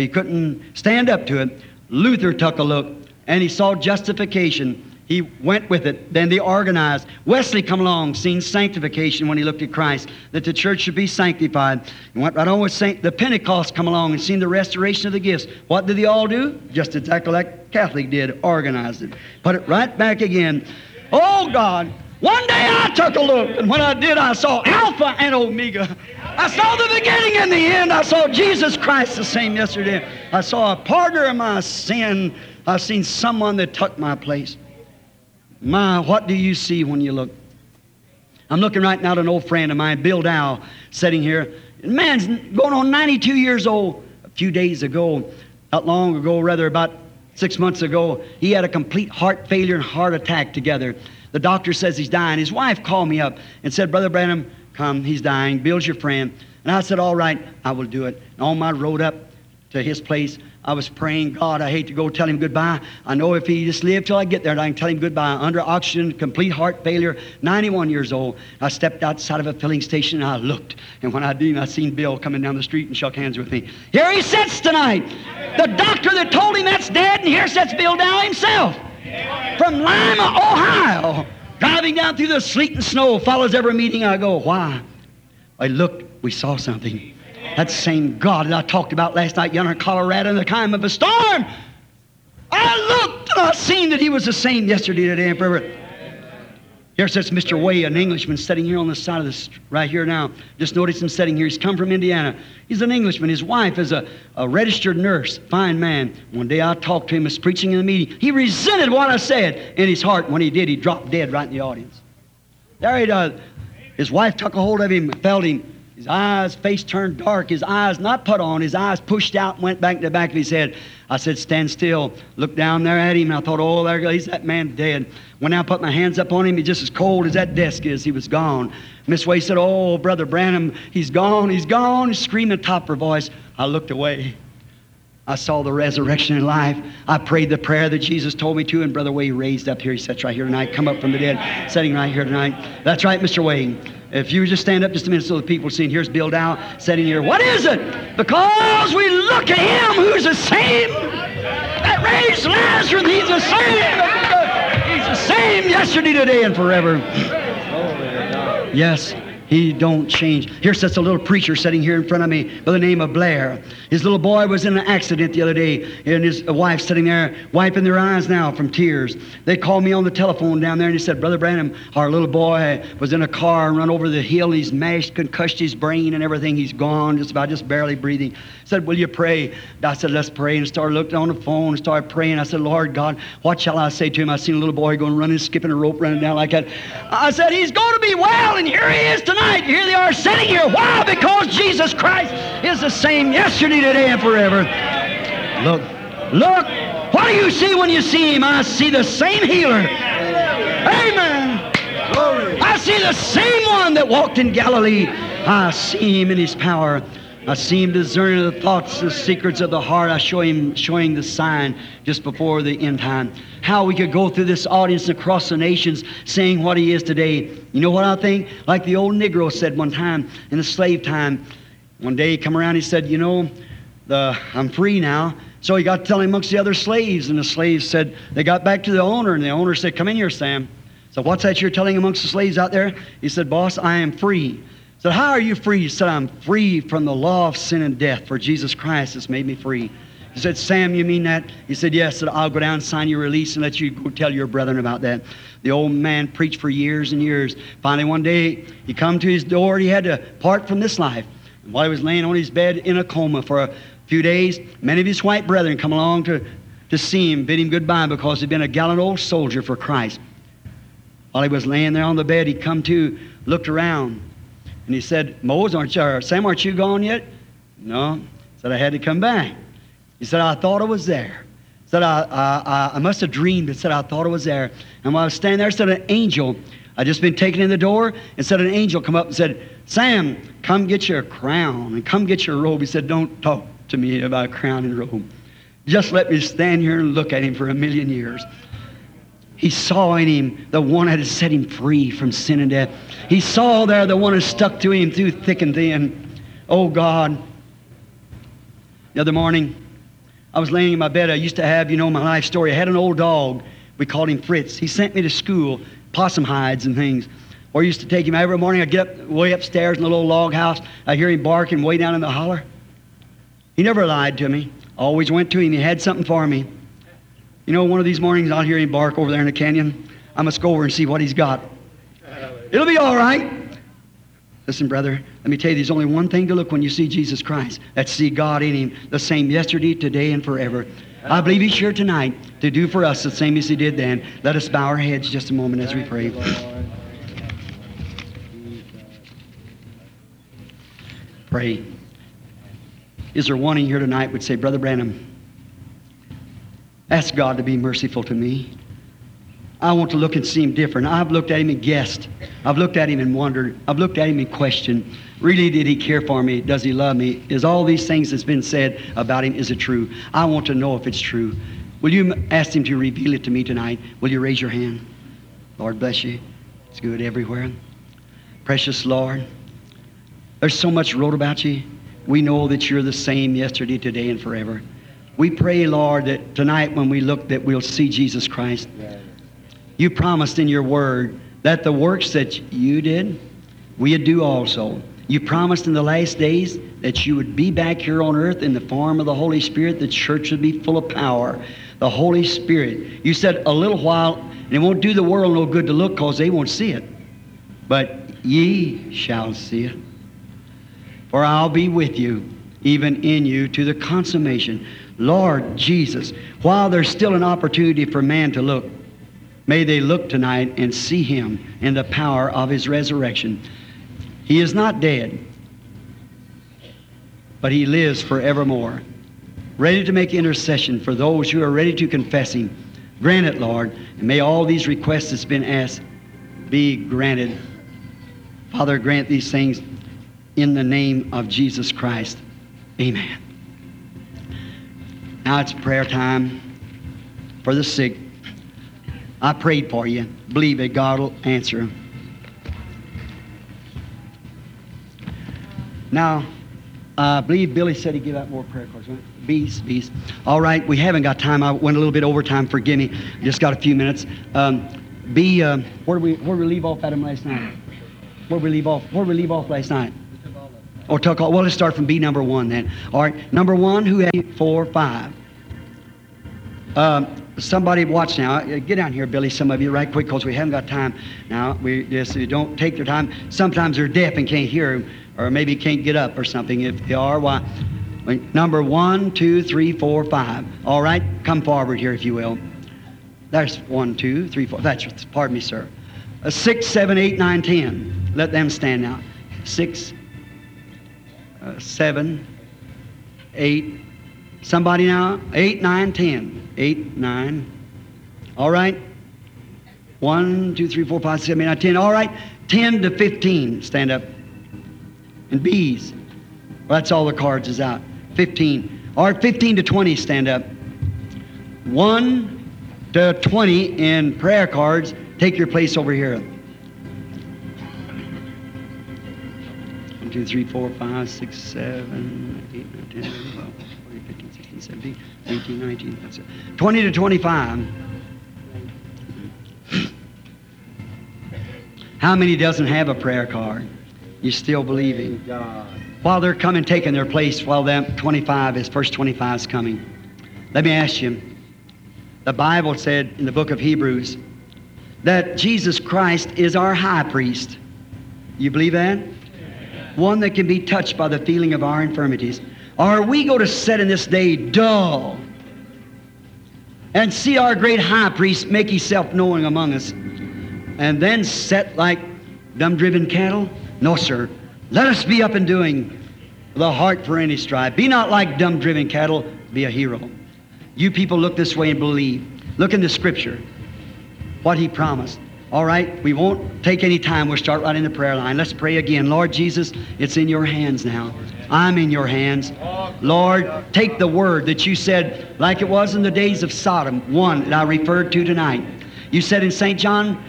stand up to it. Luther took a look and he saw justification. He went with it. Then they organized. Wesley come along, seen sanctification when he looked at Christ, that the church should be sanctified. He went right on with the Pentecost come along and seen the restoration of the gifts. What did they all do? Just exactly like Catholic did, organized it. Put it right back again. Oh, God. One day I took a look, and when I did, I saw Alpha and Omega. I saw the beginning and the end. I saw Jesus Christ the same yesterday. I saw a partner of my sin. I've seen someone that took my place. My, what do you see when you look? I'm looking right now at an old friend of mine, Bill Dow, sitting here. The man's going on 92 years old. A few days ago, not long ago, rather about 6 months ago, he had a complete heart failure and heart attack together. The doctor says he's dying. His wife called me up and said, Brother Branham, come, he's dying. Bill's your friend. And I said, all right, I will do it. And on my road up to his place, I was praying, God, I hate to go tell him goodbye. I know if he just lived till I get there, I can tell him goodbye. Under oxygen, complete heart failure, 91 years old. I stepped outside of a filling station and I looked. And when I did, I seen Bill coming down the street and shook hands with me. Here he sits tonight. The doctor that told him that's dead, and here sits Bill Dow himself. From Lima, Ohio. Driving down through the sleet and snow, follows every meeting I go. Why? I looked, we saw something. That same God that I talked about last night yonder in Colorado in the time of a storm. I looked and I seen that he was the same yesterday, today, and forever. Here sits Mr. Way, an Englishman, sitting here on the side of the street right here now. Just notice him sitting here. He's come from Indiana. He's an Englishman. His wife is a registered nurse, fine man. One day I talked to him, was preaching in the meeting. He resented what I said in his heart. When he did, he dropped dead right in the audience. There he does. His wife took a hold of him, felt him. His eyes, face turned dark, his eyes not put on, his eyes pushed out and went back to the back of his head. I said, stand still. Looked down there at him, and I thought, oh, there goes, that man dead. When I put my hands up on him, he's just as cold as that desk is. He was gone. Miss Way said, oh, Brother Branham, he's gone, he's gone, screaming at the top of her voice. I looked away. I saw the resurrection in life. I prayed the prayer that Jesus told me to, and Brother Way raised up here. He sits right here tonight, come up from the dead, sitting right here tonight. That's right, Mr. Way. If you just stand up just a minute so the people see, here's Bill Dow sitting here. What is it? Because we look at him who's the same that raised Lazarus. He's the same. He's the same yesterday, today, and forever. Yes. He don't change. Here sits a little preacher sitting here in front of me by the name of Blair. His little boy was in an accident the other day, and his wife sitting there wiping their eyes now from tears. They called me on the telephone down there, and he said, Brother Branham, our little boy was in a car and run over the hill, and he's mashed, concussed his brain and everything. He's gone, just barely breathing. Said, will you pray? And I said, let's pray. And started looking on the phone and started praying. I said, Lord God, what shall I say to him? I seen a little boy going running, skipping a rope, running down like that. I said, he's going to be well, and here he is tonight. Here they are sitting here. Why? Because Jesus Christ is the same yesterday, today, and forever. Look. What do you see when you see him? I see the same healer. Amen. Glory. I see the same one that walked in Galilee. I see him in his power. I see him discerning the thoughts, the secrets of the heart. I show him showing the sign just before the end time. How we could go through this audience across the nations saying what he is today. You know what I think? Like the old Negro said one time in the slave time. One day he come around, he said, you know, I'm free now. So he got to telling amongst the other slaves, and the slaves said, they got back to the owner, and the owner said, come in here, Sam. So what's that you're telling amongst the slaves out there? He said, boss, I am free. Said, how are you free? He said, I'm free from the law of sin and death, for Jesus Christ has made me free. He said, Sam, you mean that? He said, yes. Said, I'll go down and sign your release and let you go tell your brethren about that. The old man preached for years and years. Finally, one day, he come to his door. He had to part from this life. And while he was laying on his bed in a coma for a few days, many of his white brethren come along to see him, bid him goodbye because he'd been a gallant old soldier for Christ. While he was laying there on the bed, he come to, looked around. And he said, Sam, aren't you gone yet? No. Said, I had to come back. He said, I thought I was there. Said, I must have dreamed. It said, I thought I was there. And while I was standing there, said an angel, I'd just been taken in the door, and said an angel come up and said, Sam, come get your crown and come get your robe. He said, don't talk to me about crown and robe. Just let me stand here and look at him for 1,000,000 years. He saw in him the one that had set him free from sin and death. He saw there the one that stuck to him through thick and thin. Oh, God. The other morning, I was laying in my bed. I used to have, my life story. I had an old dog. We called him Fritz. He sent me to school, possum hides and things. Or I used to take him every morning. I'd get up way upstairs in the little log house. I'd hear him barking way down in the holler. He never lied to me. I always went to him. He had something for me. One of these mornings I'll hear him bark over there in the canyon. I must go over and see what he's got. It'll be all right. Listen, brother, let me tell you, there's only one thing to look when you see Jesus Christ. That's see God in him, the same yesterday, today, and forever. I believe he's here tonight to do for us the same as he did then. Let us bow our heads just a moment as we pray. Pray. Is there one in here tonight would say, Brother Branham, ask God to be merciful to me. I want to look and see him different. I've looked at him and guessed. I've looked at him and wondered. I've looked at him and questioned. Really, did he care for me? Does he love me? Is all these things that's been said about him, is it true? I want to know if it's true. Will you ask him to reveal it to me tonight? Will you raise your hand? Lord bless you. It's good everywhere. Precious Lord, there's so much wrote about you. We know that you're the same yesterday, today, and forever. We pray, Lord, that tonight when we look that we'll see Jesus Christ. You promised in your word that the works that you did, we'd do also. You promised in the last days that you would be back here on earth in the form of the Holy Spirit. The church would be full of power. The Holy Spirit. You said a little while, and it won't do the world no good to look because they won't see it. But ye shall see it. For I'll be with you, even in you, to the consummation. Lord Jesus, while there's still an opportunity for man to look, may they look tonight and see him in the power of his resurrection. He is not dead, but he lives forevermore, ready to make intercession for those who are ready to confess him. Grant it, Lord, and may all these requests that's been asked be granted. Father, grant these things in the name of Jesus Christ. Amen. Now it's prayer time for the sick. I prayed for you. Believe that God will answer. Now, I believe Billy said he'd give out more prayer cards, right? Bees. All right, we haven't got time. I went a little bit over time. Forgive me. Just got a few minutes. Where did we leave off at him last night? Where did we leave off last night? Or well, let's start from B number 1 then. All right, number 1, who had 4, 5. Somebody watch now. Get down here, Billy, some of you, right quick, because we haven't got time. Now, you don't take their time. Sometimes they're deaf and can't hear, or maybe can't get up or something. If they are, why? Number 1, 2, 3, 4, 5. All right, come forward here, if you will. There's 1, 2, 3, 4. That's, pardon me, sir. 6, 7, 8, 9, 10. Let them stand now. 6, 7, 8. Somebody now? 8, 9, 10. 8, 9. All right. 1, 2, 3, 4, 5, 6, 7, 8, 9, 10. All right. 10 to 15. Stand up. And B's. Well, that's all the cards is out. 15. All right. 15 to 20. Stand up. 1 to 20 in prayer cards. Take your place over here. 1, 2, 3, 4, 5, 6, 7, 8, 9, 10, 11, 12, 14, 15, 16, 17, 18, 19. That's it. 20 to 25. How many doesn't have a prayer card? You still believing? While they're coming, taking their place, while them 25 is first 25 is coming. Let me ask you. The Bible said in the book of Hebrews that Jesus Christ is our high priest. You believe that? One that can be touched by the feeling of our infirmities. Or are we going to sit in this day dull and see our great high priest make himself known among us and then set like dumb-driven cattle? No, sir. Let us be up and doing with a heart for any strive. Be not like dumb-driven cattle, be a hero. You people look this way and believe. Look in the Scripture, what He promised. All right, we won't take any time. We'll start right in the prayer line. Let's pray again. Lord Jesus, it's in your hands now. I'm in your hands. Lord, take the word that you said, like it was in the days of Sodom, 1 that I referred to tonight. You said in St. John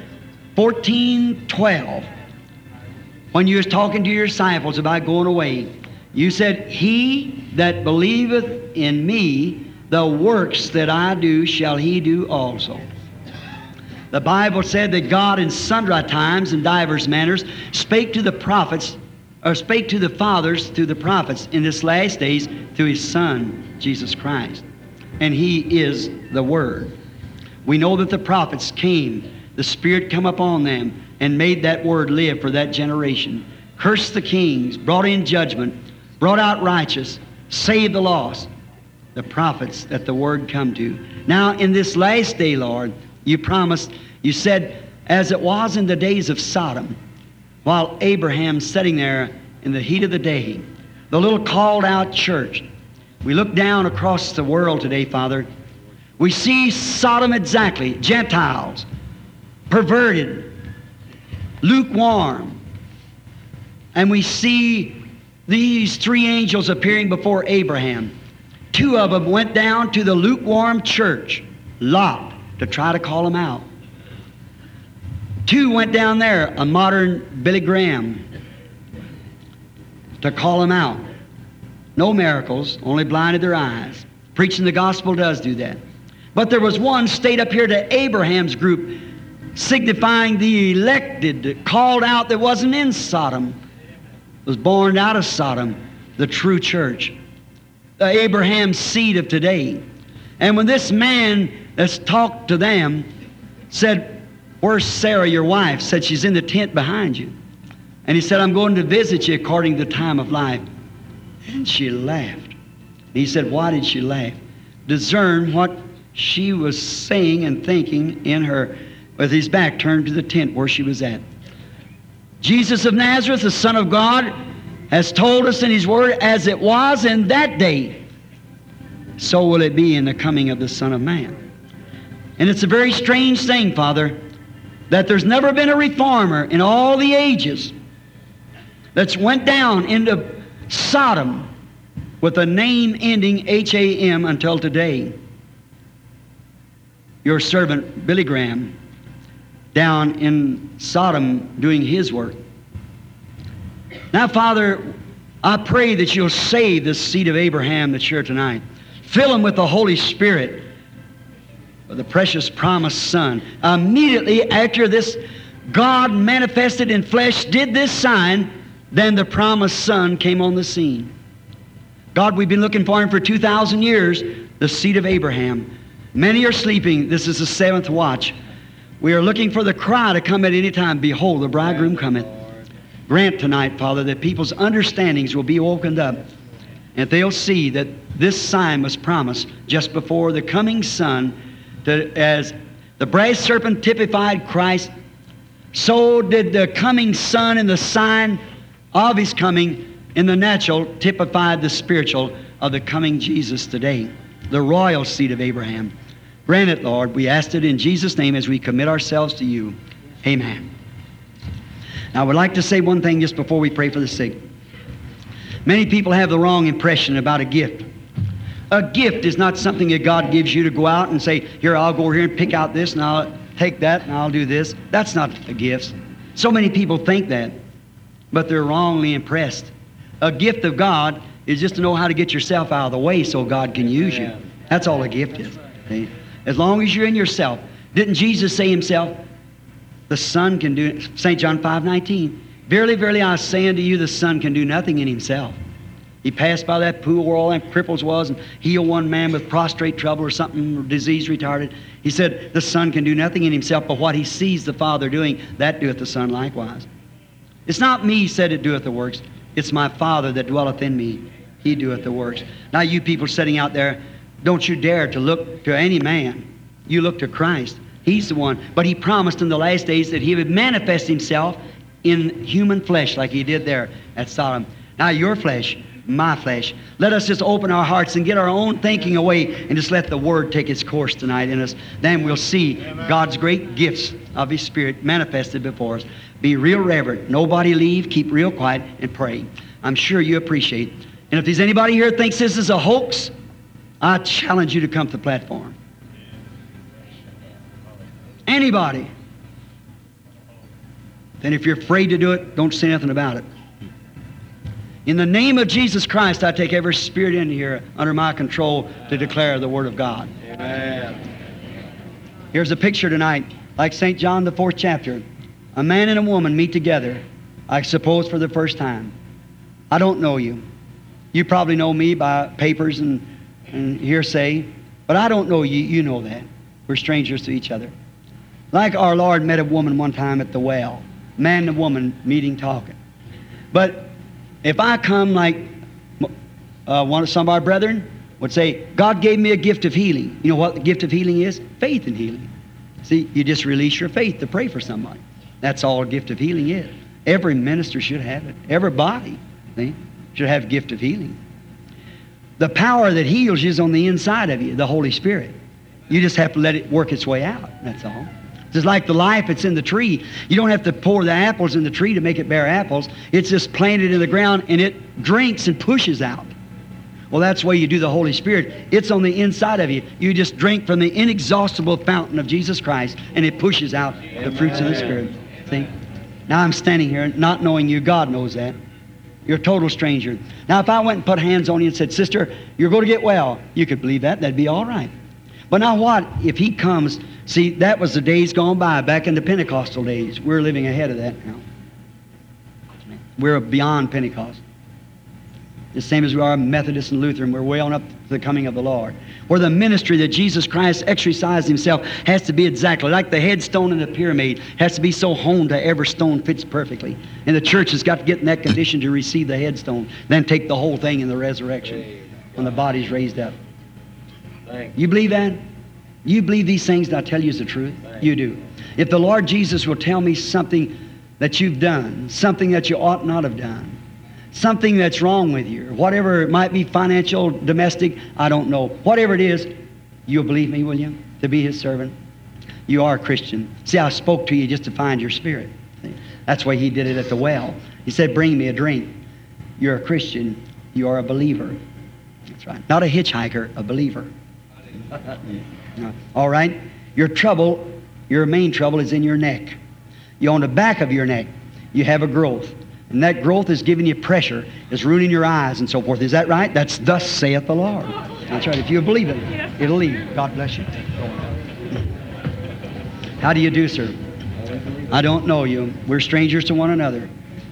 14:12, when you was talking to your disciples about going away, you said, he that believeth in me, the works that I do shall he do also. The Bible said that God in sundry times and divers manners spake to the prophets, or spake to the fathers through the prophets in this last days through His Son, Jesus Christ. And He is the Word. We know that the prophets came, the Spirit come upon them and made that Word live for that generation. Cursed the kings, brought in judgment, brought out righteous, saved the lost. The prophets that the Word come to. Now in this last day, Lord, you promised, you said, as it was in the days of Sodom, while Abraham's sitting there in the heat of the day, the little called out church. We look down across the world today, Father. We see Sodom exactly, Gentiles, perverted, lukewarm. And we see these three angels appearing before Abraham. Two of them went down to the lukewarm church, Lot, to try to call him out. Two went down there, a modern Billy Graham, to call him out. No miracles, only blinded their eyes. Preaching the gospel does do that. But there was one stayed up here to Abraham's group, signifying the elected, called out that wasn't in Sodom, was born out of Sodom, the true church, the Abraham's seed of today. And when this man that's talked to them said, "Where's Sarah, your wife?" Said, "She's in the tent behind you." And he said, "I'm going to visit you according to the time of life." And she laughed. And he said, "Why did she laugh?" Discern what she was saying and thinking in her, with his back turned to the tent where she was at. Jesus of Nazareth, the Son of God, has told us in His Word, as it was in that day, so will it be in the coming of the Son of Man. And it's a very strange thing, Father, that there's never been a reformer in all the ages that's went down into Sodom with a name ending H-A-M until today. Your servant, Billy Graham, down in Sodom doing his work. Now, Father, I pray that you'll save this seed of Abraham that's here tonight. Fill them with the Holy Spirit, with the precious promised Son. Immediately after this, God manifested in flesh, did this sign, then the promised Son came on the scene. God, we've been looking for Him for 2,000 years, the seed of Abraham. Many are sleeping. This is the seventh watch. We are looking for the cry to come at any time. Behold, the bridegroom cometh. Grant tonight, Father, that people's understandings will be opened up, and they'll see that this sign was promised just before the coming Son, that as the brass serpent typified Christ, so did the coming Son and the sign of His coming in the natural typified the spiritual of the coming Jesus today, the royal seed of Abraham. Grant it, Lord. We ask it in Jesus' name as we commit ourselves to you. Amen. Now, I would like to say one thing just before we pray for the sick. Many people have the wrong impression about a gift. A gift is not something that God gives you to go out and say, "Here, I'll go over here and pick out this, and I'll take that, and I'll do this." That's not a gift. So many people think that, but they're wrongly impressed. A gift of God is just to know how to get yourself out of the way so God can use you. That's all a gift is. See? As long as you're in yourself. Didn't Jesus say Himself, the Son can do it? St. John 5:19. "Verily, verily, I say unto you, the Son can do nothing in Himself." He passed by that pool where all them cripples was and healed one man with prostrate trouble or something, or disease retarded. He said, the Son can do nothing in Himself, but what He sees the Father doing, that doeth the Son likewise. It's not me, said, that doeth the works. It's my Father that dwelleth in me. He doeth the works. Now you people sitting out there, don't you dare to look to any man. You look to Christ. He's the one. But He promised in the last days that He would manifest Himself in human flesh like He did there at Sodom. Now your flesh, my flesh. Let us just open our hearts and get our own thinking away and just let the Word take its course tonight in us. Then we'll see God's great gifts of His Spirit manifested before us. Be real reverent. Nobody leave. Keep real quiet and pray. I'm sure you appreciate. And if there's anybody here that thinks this is a hoax, I challenge you to come to the platform. Anybody. Then if you're afraid to do it, don't say nothing about it. In the name of Jesus Christ, I take every spirit in here under my control to declare the Word of God. Amen. Here's a picture tonight, like St. John, the 4th chapter. A man and a woman meet together, I suppose for the first time. I don't know you. You probably know me by papers and hearsay, but I don't know you. You know that. We're strangers to each other. Like our Lord met a woman one time at the well. Man and woman meeting, talking. But if I come like some of our brethren would say, God gave me a gift of healing. You know what the gift of healing is? Faith in healing. See, you just release your faith to pray for somebody. That's all a gift of healing is. Every minister should have it. Everybody should have a gift of healing. The power that heals you is on the inside of you, the Holy Spirit. You just have to let it work its way out. That's all. It's like the life that's in the tree. You don't have to pour the apples in the tree to make it bear apples. It's just planted in the ground and it drinks and pushes out. Well, that's the way you do the Holy Spirit. It's on the inside of you. You just drink from the inexhaustible fountain of Jesus Christ and it pushes out the fruits of the Spirit. See? Now I'm standing here not knowing you. God knows that. You're a total stranger. Now if I went and put hands on you and said, sister, you're going to get well, you could believe that. That'd be all right. But now what if he comes? See, that was the days gone by, back in the Pentecostal days. We're living ahead of that now. We're beyond Pentecost. The same as we are Methodist and Lutheran. We're way on up to the coming of the Lord. Where the ministry that Jesus Christ exercised himself has to be exactly like the headstone in the pyramid. Has to be so honed that every stone fits perfectly. And the church has got to get in that condition to receive the headstone. Then take the whole thing in the resurrection when the body's raised up. You believe that? You believe these things that I tell you is the truth? You do. If the Lord Jesus will tell me something that you've done, something that you ought not have done, something that's wrong with you, whatever it might be, financial, domestic, I don't know. Whatever it is, you'll believe me, will you, to be his servant? You are a Christian. See, I spoke to you just to find your spirit. See? That's why he did it at the well. He said, bring me a drink. You're a Christian. You are a believer. That's right. Not a hitchhiker, a believer. All right? Your trouble, your main trouble is in your neck. On the back of your neck, you have a growth. And that growth is giving you pressure. It's ruining your eyes and so forth. Is that right? That's thus saith the Lord. That's right. If you believe it, it'll leave. God bless you. How do you do, sir? I don't know you. We're strangers to one another.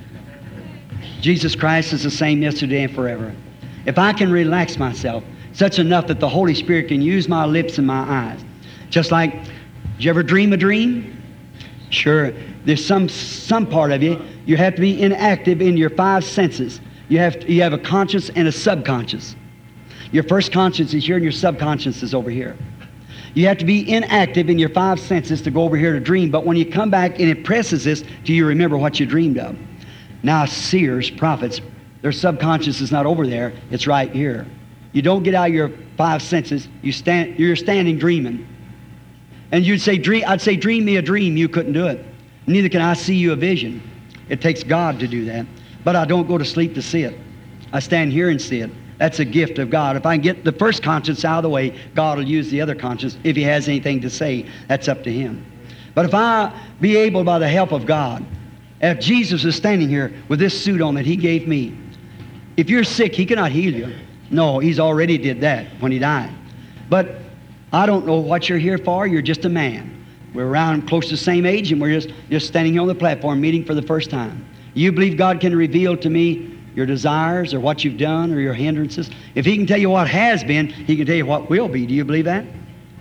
Jesus Christ is the same yesterday and forever. If I can relax myself, such enough that the Holy Spirit can use my lips and my eyes. Just like, did you ever dream a dream? Sure. There's some part of you, you have to be inactive in your five senses. You have a conscious and a subconscious. Your first conscious is here and your subconscious is over here. You have to be inactive in your five senses to go over here to dream, but when you come back and it presses this, do you remember what you dreamed of? Now seers, prophets, their subconscious is not over there, it's right here. You don't get out of your five senses, you're standing dreaming. And I'd say, dream me a dream. You couldn't do it. Neither can I see you a vision. It takes God to do that. But I don't go to sleep to see it. I stand here and see it. That's a gift of God. If I can get the first conscience out of the way, God will use the other conscience. If he has anything to say, that's up to him. But if I be able, by the help of God, if Jesus is standing here with this suit on that he gave me, if you're sick, he cannot heal you. No, he's already did that when he died. But I don't know what you're here for. You're just a man. We're around close to the same age, and we're just standing here on the platform meeting for the first time. You believe God can reveal to me your desires or what you've done or your hindrances? If he can tell you what has been, he can tell you what will be. Do you believe that?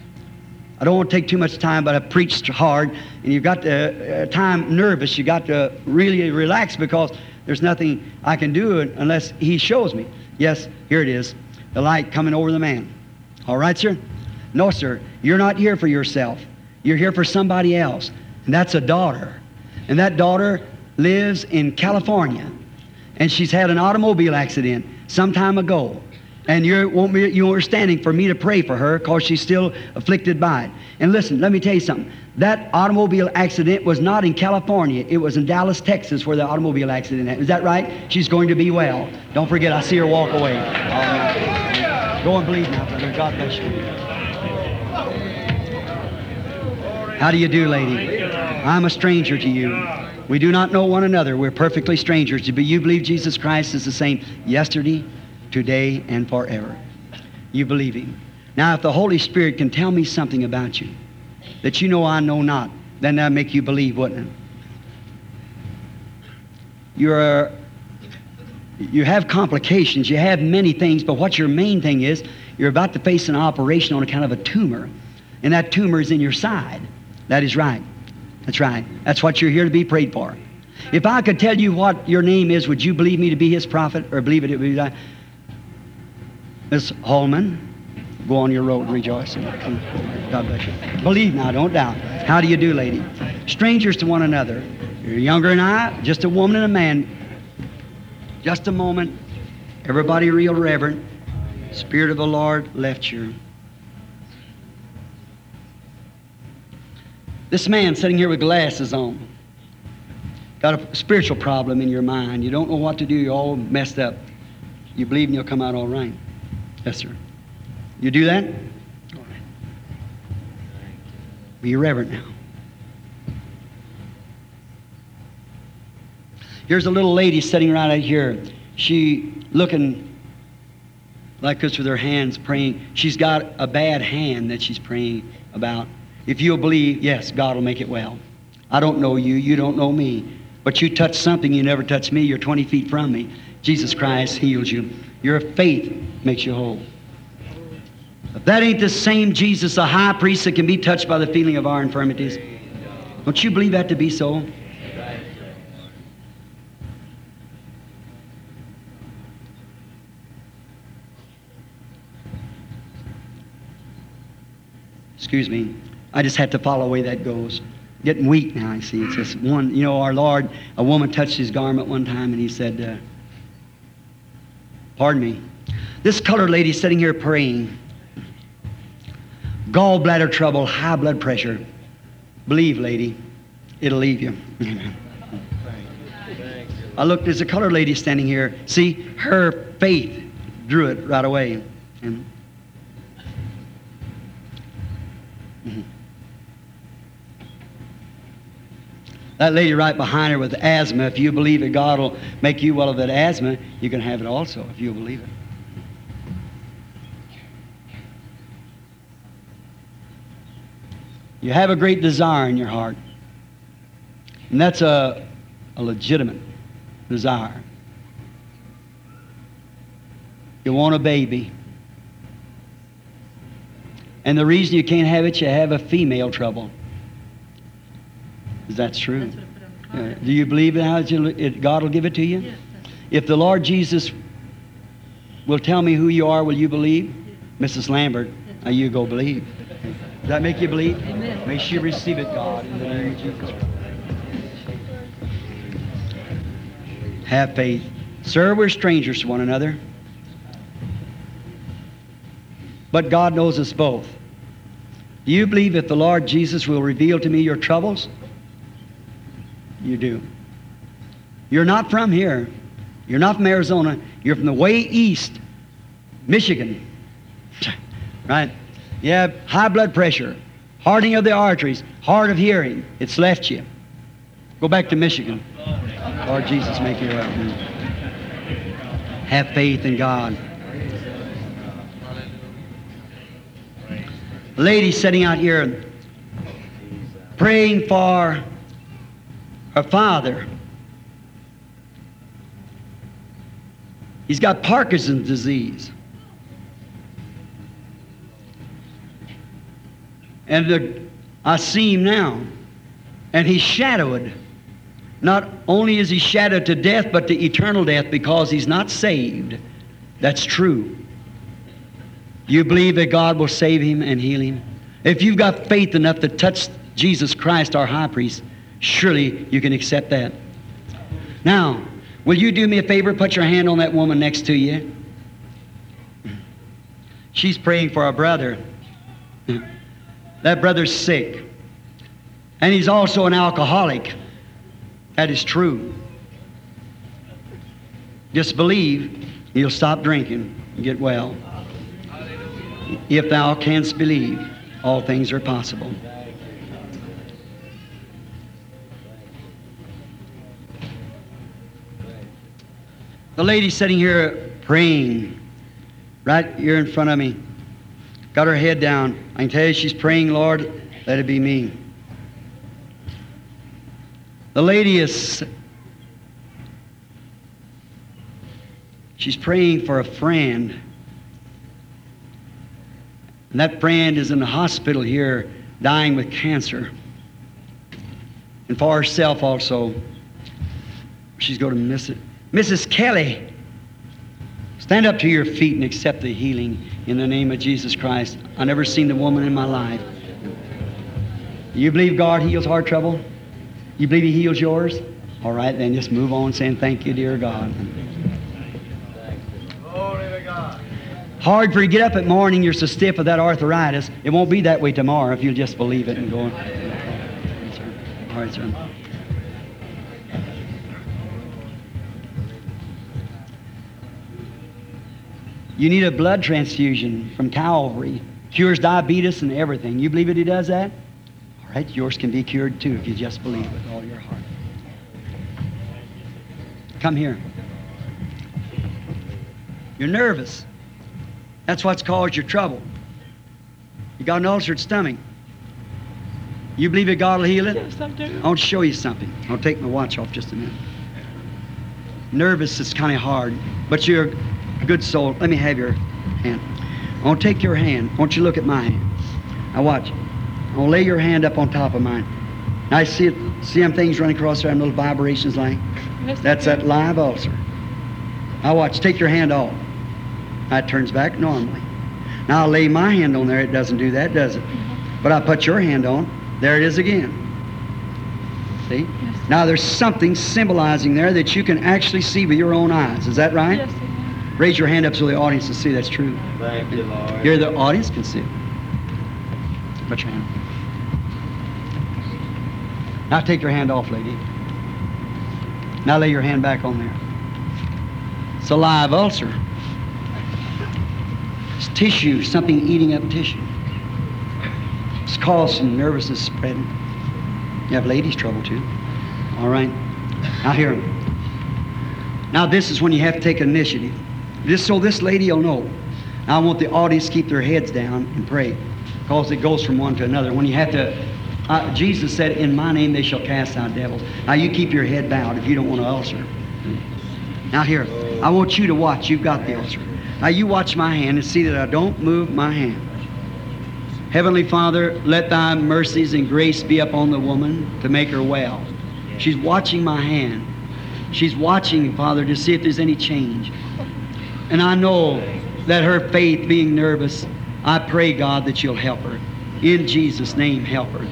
I don't want to take too much time, but I preached hard, and you've got the time nervous. You got to really relax because there's nothing I can do unless he shows me. Yes, here it is, the light coming over the man. All right, sir? No, sir, you're not here for yourself. You're here for somebody else, and that's a daughter. And that daughter lives in California, and she's had an automobile accident some time ago. And you were standing for me to pray for her because she's still afflicted by it. And listen, let me tell you something. That automobile accident was not in California. It was in Dallas, Texas, where the automobile accident happened. Is that right? She's going to be well. Don't forget, I see her walk away. All right. Go and believe now, brother. God bless you. How do you do, lady? I'm a stranger to you. We do not know one another. We're perfectly strangers. But you believe Jesus Christ is the same yesterday, today, and forever. You believe him. Now, if the Holy Spirit can tell me something about you that you know I know not, then that'll make you believe, wouldn't it? You have complications. You have many things, but what your main thing is, you're about to face an operation on a kind of a tumor, and that tumor is in your side. That is right. That's right. That's what you're here to be prayed for. If I could tell you what your name is, would you believe me to be his prophet, or believe it would be that? Miss Holman, go on your road and rejoice. God bless you. Believe now, don't doubt. How do you do, lady? Strangers to one another. You're younger than I, just a woman and a man. Just a moment. Everybody real reverent. Spirit of the Lord left you. This man sitting here with glasses on, got a spiritual problem in your mind. You don't know what to do. You're all messed up. You believe and you'll come out all right. Yes, sir. You do that? All right. Be reverent now. Here's a little lady sitting right out here. She looking like this with her hands praying. She's got a bad hand that she's praying about. If you'll believe, yes, God will make it well. I don't know you. You don't know me. But you touch something you never touched me. You're 20 feet from me. Jesus Christ heals you. Your faith makes you whole. If that ain't the same Jesus, a high priest that can be touched by the feeling of our infirmities, don't you believe that to be so? Excuse me. I just had to follow the way that goes. Getting weak now, I see. It's just one, you know, our Lord, a woman touched his garment one time and he said, pardon me. This colored lady sitting here praying, gallbladder trouble, high blood pressure. Believe, lady, it'll leave you. I looked, there's a colored lady standing here. See, her faith drew it right away. And, that lady right behind her with asthma, if you believe that God will make you well of that asthma, you can have it also if you believe it. You have a great desire in your heart. And that's a legitimate desire. You want a baby. And the reason you can't have it, you have a female trouble. Is that true? Do you believe that God will give it to you? Yes. If the Lord Jesus will tell me who you are, will you believe? Mrs. Lambert, now you go believe. Does that make you believe? Amen. May she receive it, God, in the name of Jesus. Have faith. Sir, we're strangers to one another. But God knows us both. Do you believe that the Lord Jesus will reveal to me your troubles? You do. You're not from here. You're not from Arizona. You're from the way east, Michigan. Right? You have high blood pressure, hardening of the arteries, hard of hearing. It's left you. Go back to Michigan. Lord Jesus, make you well. Have faith in God. A lady sitting out here praying for her father. He's got Parkinson's disease. And I see him now. And he's shadowed. Not only is he shadowed to death, but to eternal death because he's not saved. That's true. You believe that God will save him and heal him? If you've got faith enough to touch Jesus Christ, our high priest, surely you can accept that. Now, will you do me a favor? Put your hand on that woman next to you. She's praying for a brother. That brother's sick. And he's also an alcoholic. That is true. Just believe, he'll stop drinking and get well. If thou canst believe, all things are possible. The lady sitting here praying, right here in front of me, got her head down. I can tell you she's praying, Lord, let it be me. The lady she's praying for a friend. And that friend is in the hospital here, dying with cancer. And for herself also. She's going to miss it. Mrs. Kelly, stand up to your feet and accept the healing in the name of Jesus Christ. I've never seen a woman in my life. You believe God heals heart trouble? You believe He heals yours? All right, then just move on saying, thank you, dear God. Hard for you to get up at morning, you're so stiff with that arthritis. It won't be that way tomorrow if you'll just believe it and go on. All right, sir. You need a blood transfusion from Calvary. Cures diabetes and everything. You believe that He does that? All right, yours can be cured too if you just believe with all your heart. Come here. You're nervous. That's what's caused your trouble. You got an ulcered stomach. You believe that God will heal it? Yes, I do. I want to show you something. I'll take my watch off just a minute. Nervous is kind of hard, but you're a good soul. Let me have your hand. I want to take your hand. I want you to look at my hand. Now watch. I want to lay your hand up on top of mine. Now I see it. See them things running across there, them little vibrations like? Yes, I That's do. that live ulcer. Now watch. Take your hand off. Now it turns back normally. Now I'll lay my hand on there. It doesn't do that, does it? But I put your hand on. There it is again. See? Yes. Now there's something symbolizing there that you can actually see with your own eyes. Is that right? Yes, amen. Raise your hand up so the audience can see that's true. Thank you, Lord. Here the audience can see it. Put your hand. Now take your hand off, lady. Now lay your hand back on there. It's a live ulcer. It's tissue, something eating up tissue. It's caused some nervousness spreading. You have ladies' trouble too. All right. Now here. Now this is when you have to take initiative. Just so this lady will know. Now I want the audience to keep their heads down and pray, because it goes from one to another. When you have to, Jesus said, "In my name they shall cast out devils." Now you keep your head bowed if you don't want an ulcer. Now here, I want you to watch. You've got the ulcer. Now you watch my hand and see that I don't move my hand. Heavenly Father, let Thy mercies and grace be upon the woman to make her well. She's watching my hand. She's watching, Father, to see if there's any change. And I know that her faith, being nervous, I pray, God, that You'll help her. In Jesus' name, help her.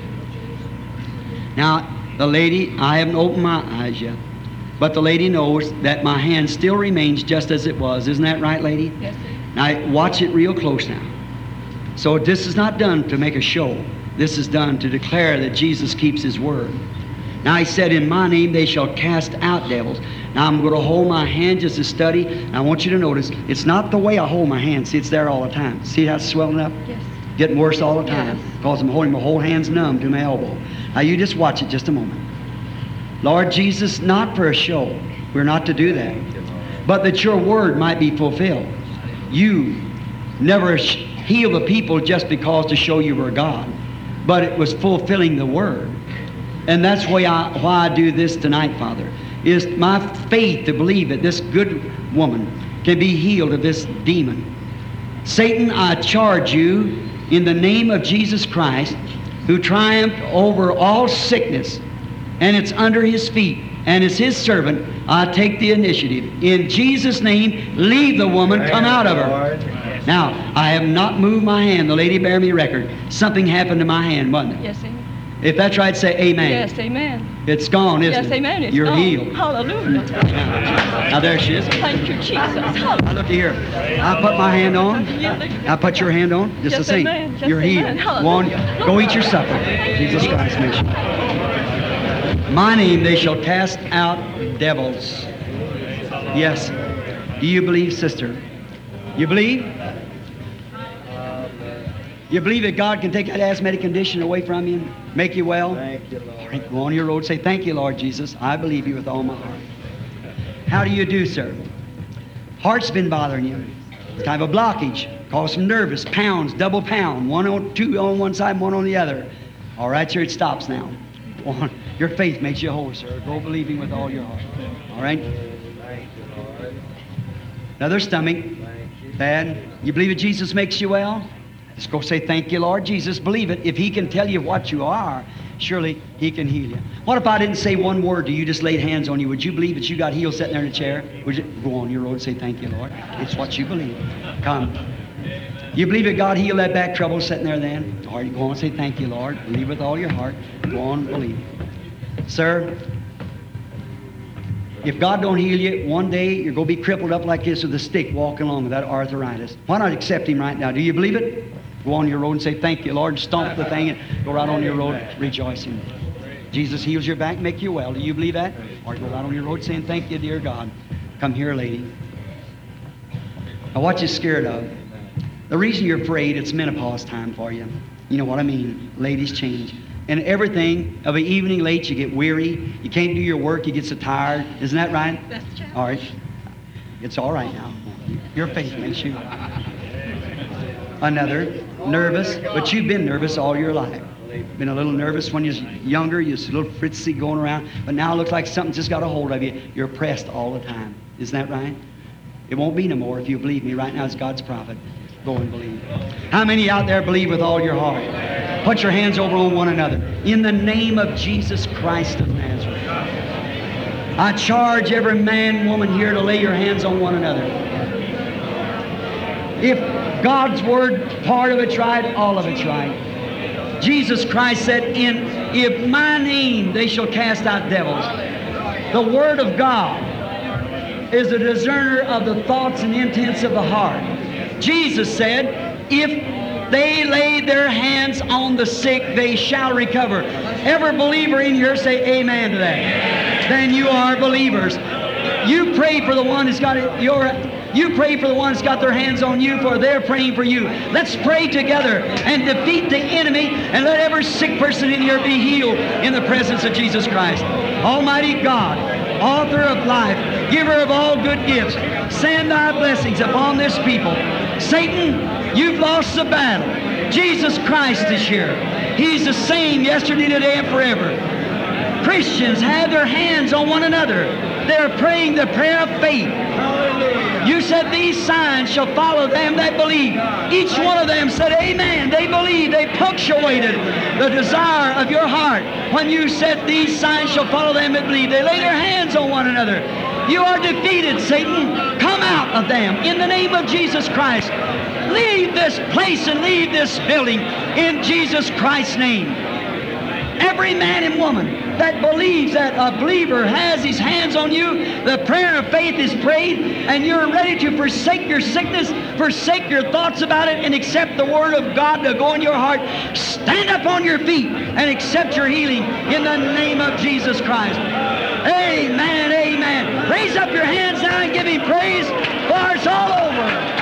Now, the lady, I haven't opened my eyes yet, but the lady knows that my hand still remains just as it was. Isn't that right, lady? Yes, sir. Now, watch it real close now. So this is not done to make a show. This is done to declare that Jesus keeps His word. Now He said, "In my name they shall cast out devils." Now I'm going to hold my hand just to study. And I want you to notice, it's not the way I hold my hand. See, it's there all the time. See how it's swelling up? Yes. Getting worse all the time. Yes. Because I'm holding my whole hand's numb to my elbow. Now you just watch it just a moment. Lord Jesus, not for a show. We're not to do that. But that Your word might be fulfilled. You never heal the people just because to show You were God. But it was fulfilling the word. And that's why I do this tonight, Father, is my faith to believe that this good woman can be healed of this demon. Satan, I charge You in the name of Jesus Christ, who triumphed over all sickness, and it's under His feet, and as His servant, I take the initiative. In Jesus' name, leave the woman, come out of her. Now, I have not moved my hand. The lady bear me record. Something happened to my hand, wasn't it? Yes, amen. If that's right, say amen. Yes, amen. It's gone, isn't Yes, it? amen. It's You're gone. healed. Hallelujah. Now there she is. Thank you, Jesus. Now Hallelujah. look here. I put my hand on. I put your hand on. Just Yes, the same. amen. Yes, You're healed. amen. Go on. Hallelujah. Go eat your supper. Jesus Christ mission. My name they shall cast out devils. Yes. Do you believe, sister? You believe? You believe that God can take that asthmatic condition away from you and make you well? Thank you, Lord. All right, go on your road. Say, "Thank You, Lord Jesus. I believe You with all my heart." How do you do, sir? Heart's been bothering you. It's kind of a blockage. Cause some nervous pounds, double pound, two on one side, one on the other. All right, sir, it stops now. Go on. Your faith makes you whole, sir. Go believing with all your heart. All right? Thank you, Lord. Another stomach. Thank you. Bad. You believe that Jesus makes you well? Just go say, "Thank You, Lord Jesus." Believe it. If He can tell you what you are, surely He can heal you. What if I didn't say one word to you, just laid hands on you? Would you believe that you got healed sitting there in a chair? Would you go on your road and say, "Thank You, Lord"? It's what you believe. Come. You believe that God healed that back trouble sitting there then? All right, go on and say, "Thank You, Lord." Believe with all your heart. Go on, believe. Sir, if God don't heal you, one day you're going to be crippled up like this with a stick walking along with that arthritis. Why not accept Him right now? Do you believe it? Go on your road and say, "Thank You, Lord." Stomp the thing and go right on your road rejoicing. Jesus heals your back, make you well. Do you believe that? Or go out on your road saying, thank you, dear God. Come here, lady. Now, what you scared of? The reason you're afraid, it's menopause time for you. You know what I mean? Ladies change. And everything, of an evening late, you get weary. You can't do your work, you get so tired. Isn't that right? That's true. All right. It's all right now. Your faith makes you. Another, nervous, but you've been nervous all your life. Been a little nervous when you're younger, you're a little fritzy going around, but now it looks like something just got a hold of you. You're oppressed all the time. Isn't that right? It won't be no more if you believe me right now as God's prophet. Go and believe. How many out there believe with all your heart? Put your hands over on one another. In the name of Jesus Christ of Nazareth, I charge every man, woman here to lay your hands on one another. If God's Word, part of it's right, all of it's right. Jesus Christ said, if my name they shall cast out devils. The Word of God is a discerner of the thoughts and intents of the heart. Jesus said, if they lay their hands on the sick, they shall recover. Every believer in here say amen to that. Then you are believers. You pray for the one who's got you pray for the ones who's got their hands on you, for they're praying for you. Let's pray together and defeat the enemy, and let every sick person in here be healed in the presence of Jesus Christ. Almighty God, author of life, giver of all good gifts, send thy blessings upon this people. Satan, you've lost the battle. Jesus Christ is here. He's the same yesterday, today, and forever. Christians have their hands on one another. They're praying the prayer of faith. You said these signs shall follow them that believe. Each one of them said amen. They believed. They punctuated the desire of your heart. When you said these signs shall follow them that believe, they lay their hands on one another. You are defeated, Satan. Come out of them in the name of Jesus Christ. Leave this place and leave this building in Jesus Christ's name. Every man and woman that believes that a believer has his hands on you, the prayer of faith is prayed, and you're ready to forsake your sickness, forsake your thoughts about it, and accept the Word of God to go in your heart. Stand up on your feet and accept your healing in the name of Jesus Christ. Amen, amen. Raise up your hands now and give Him praise, for it's all over.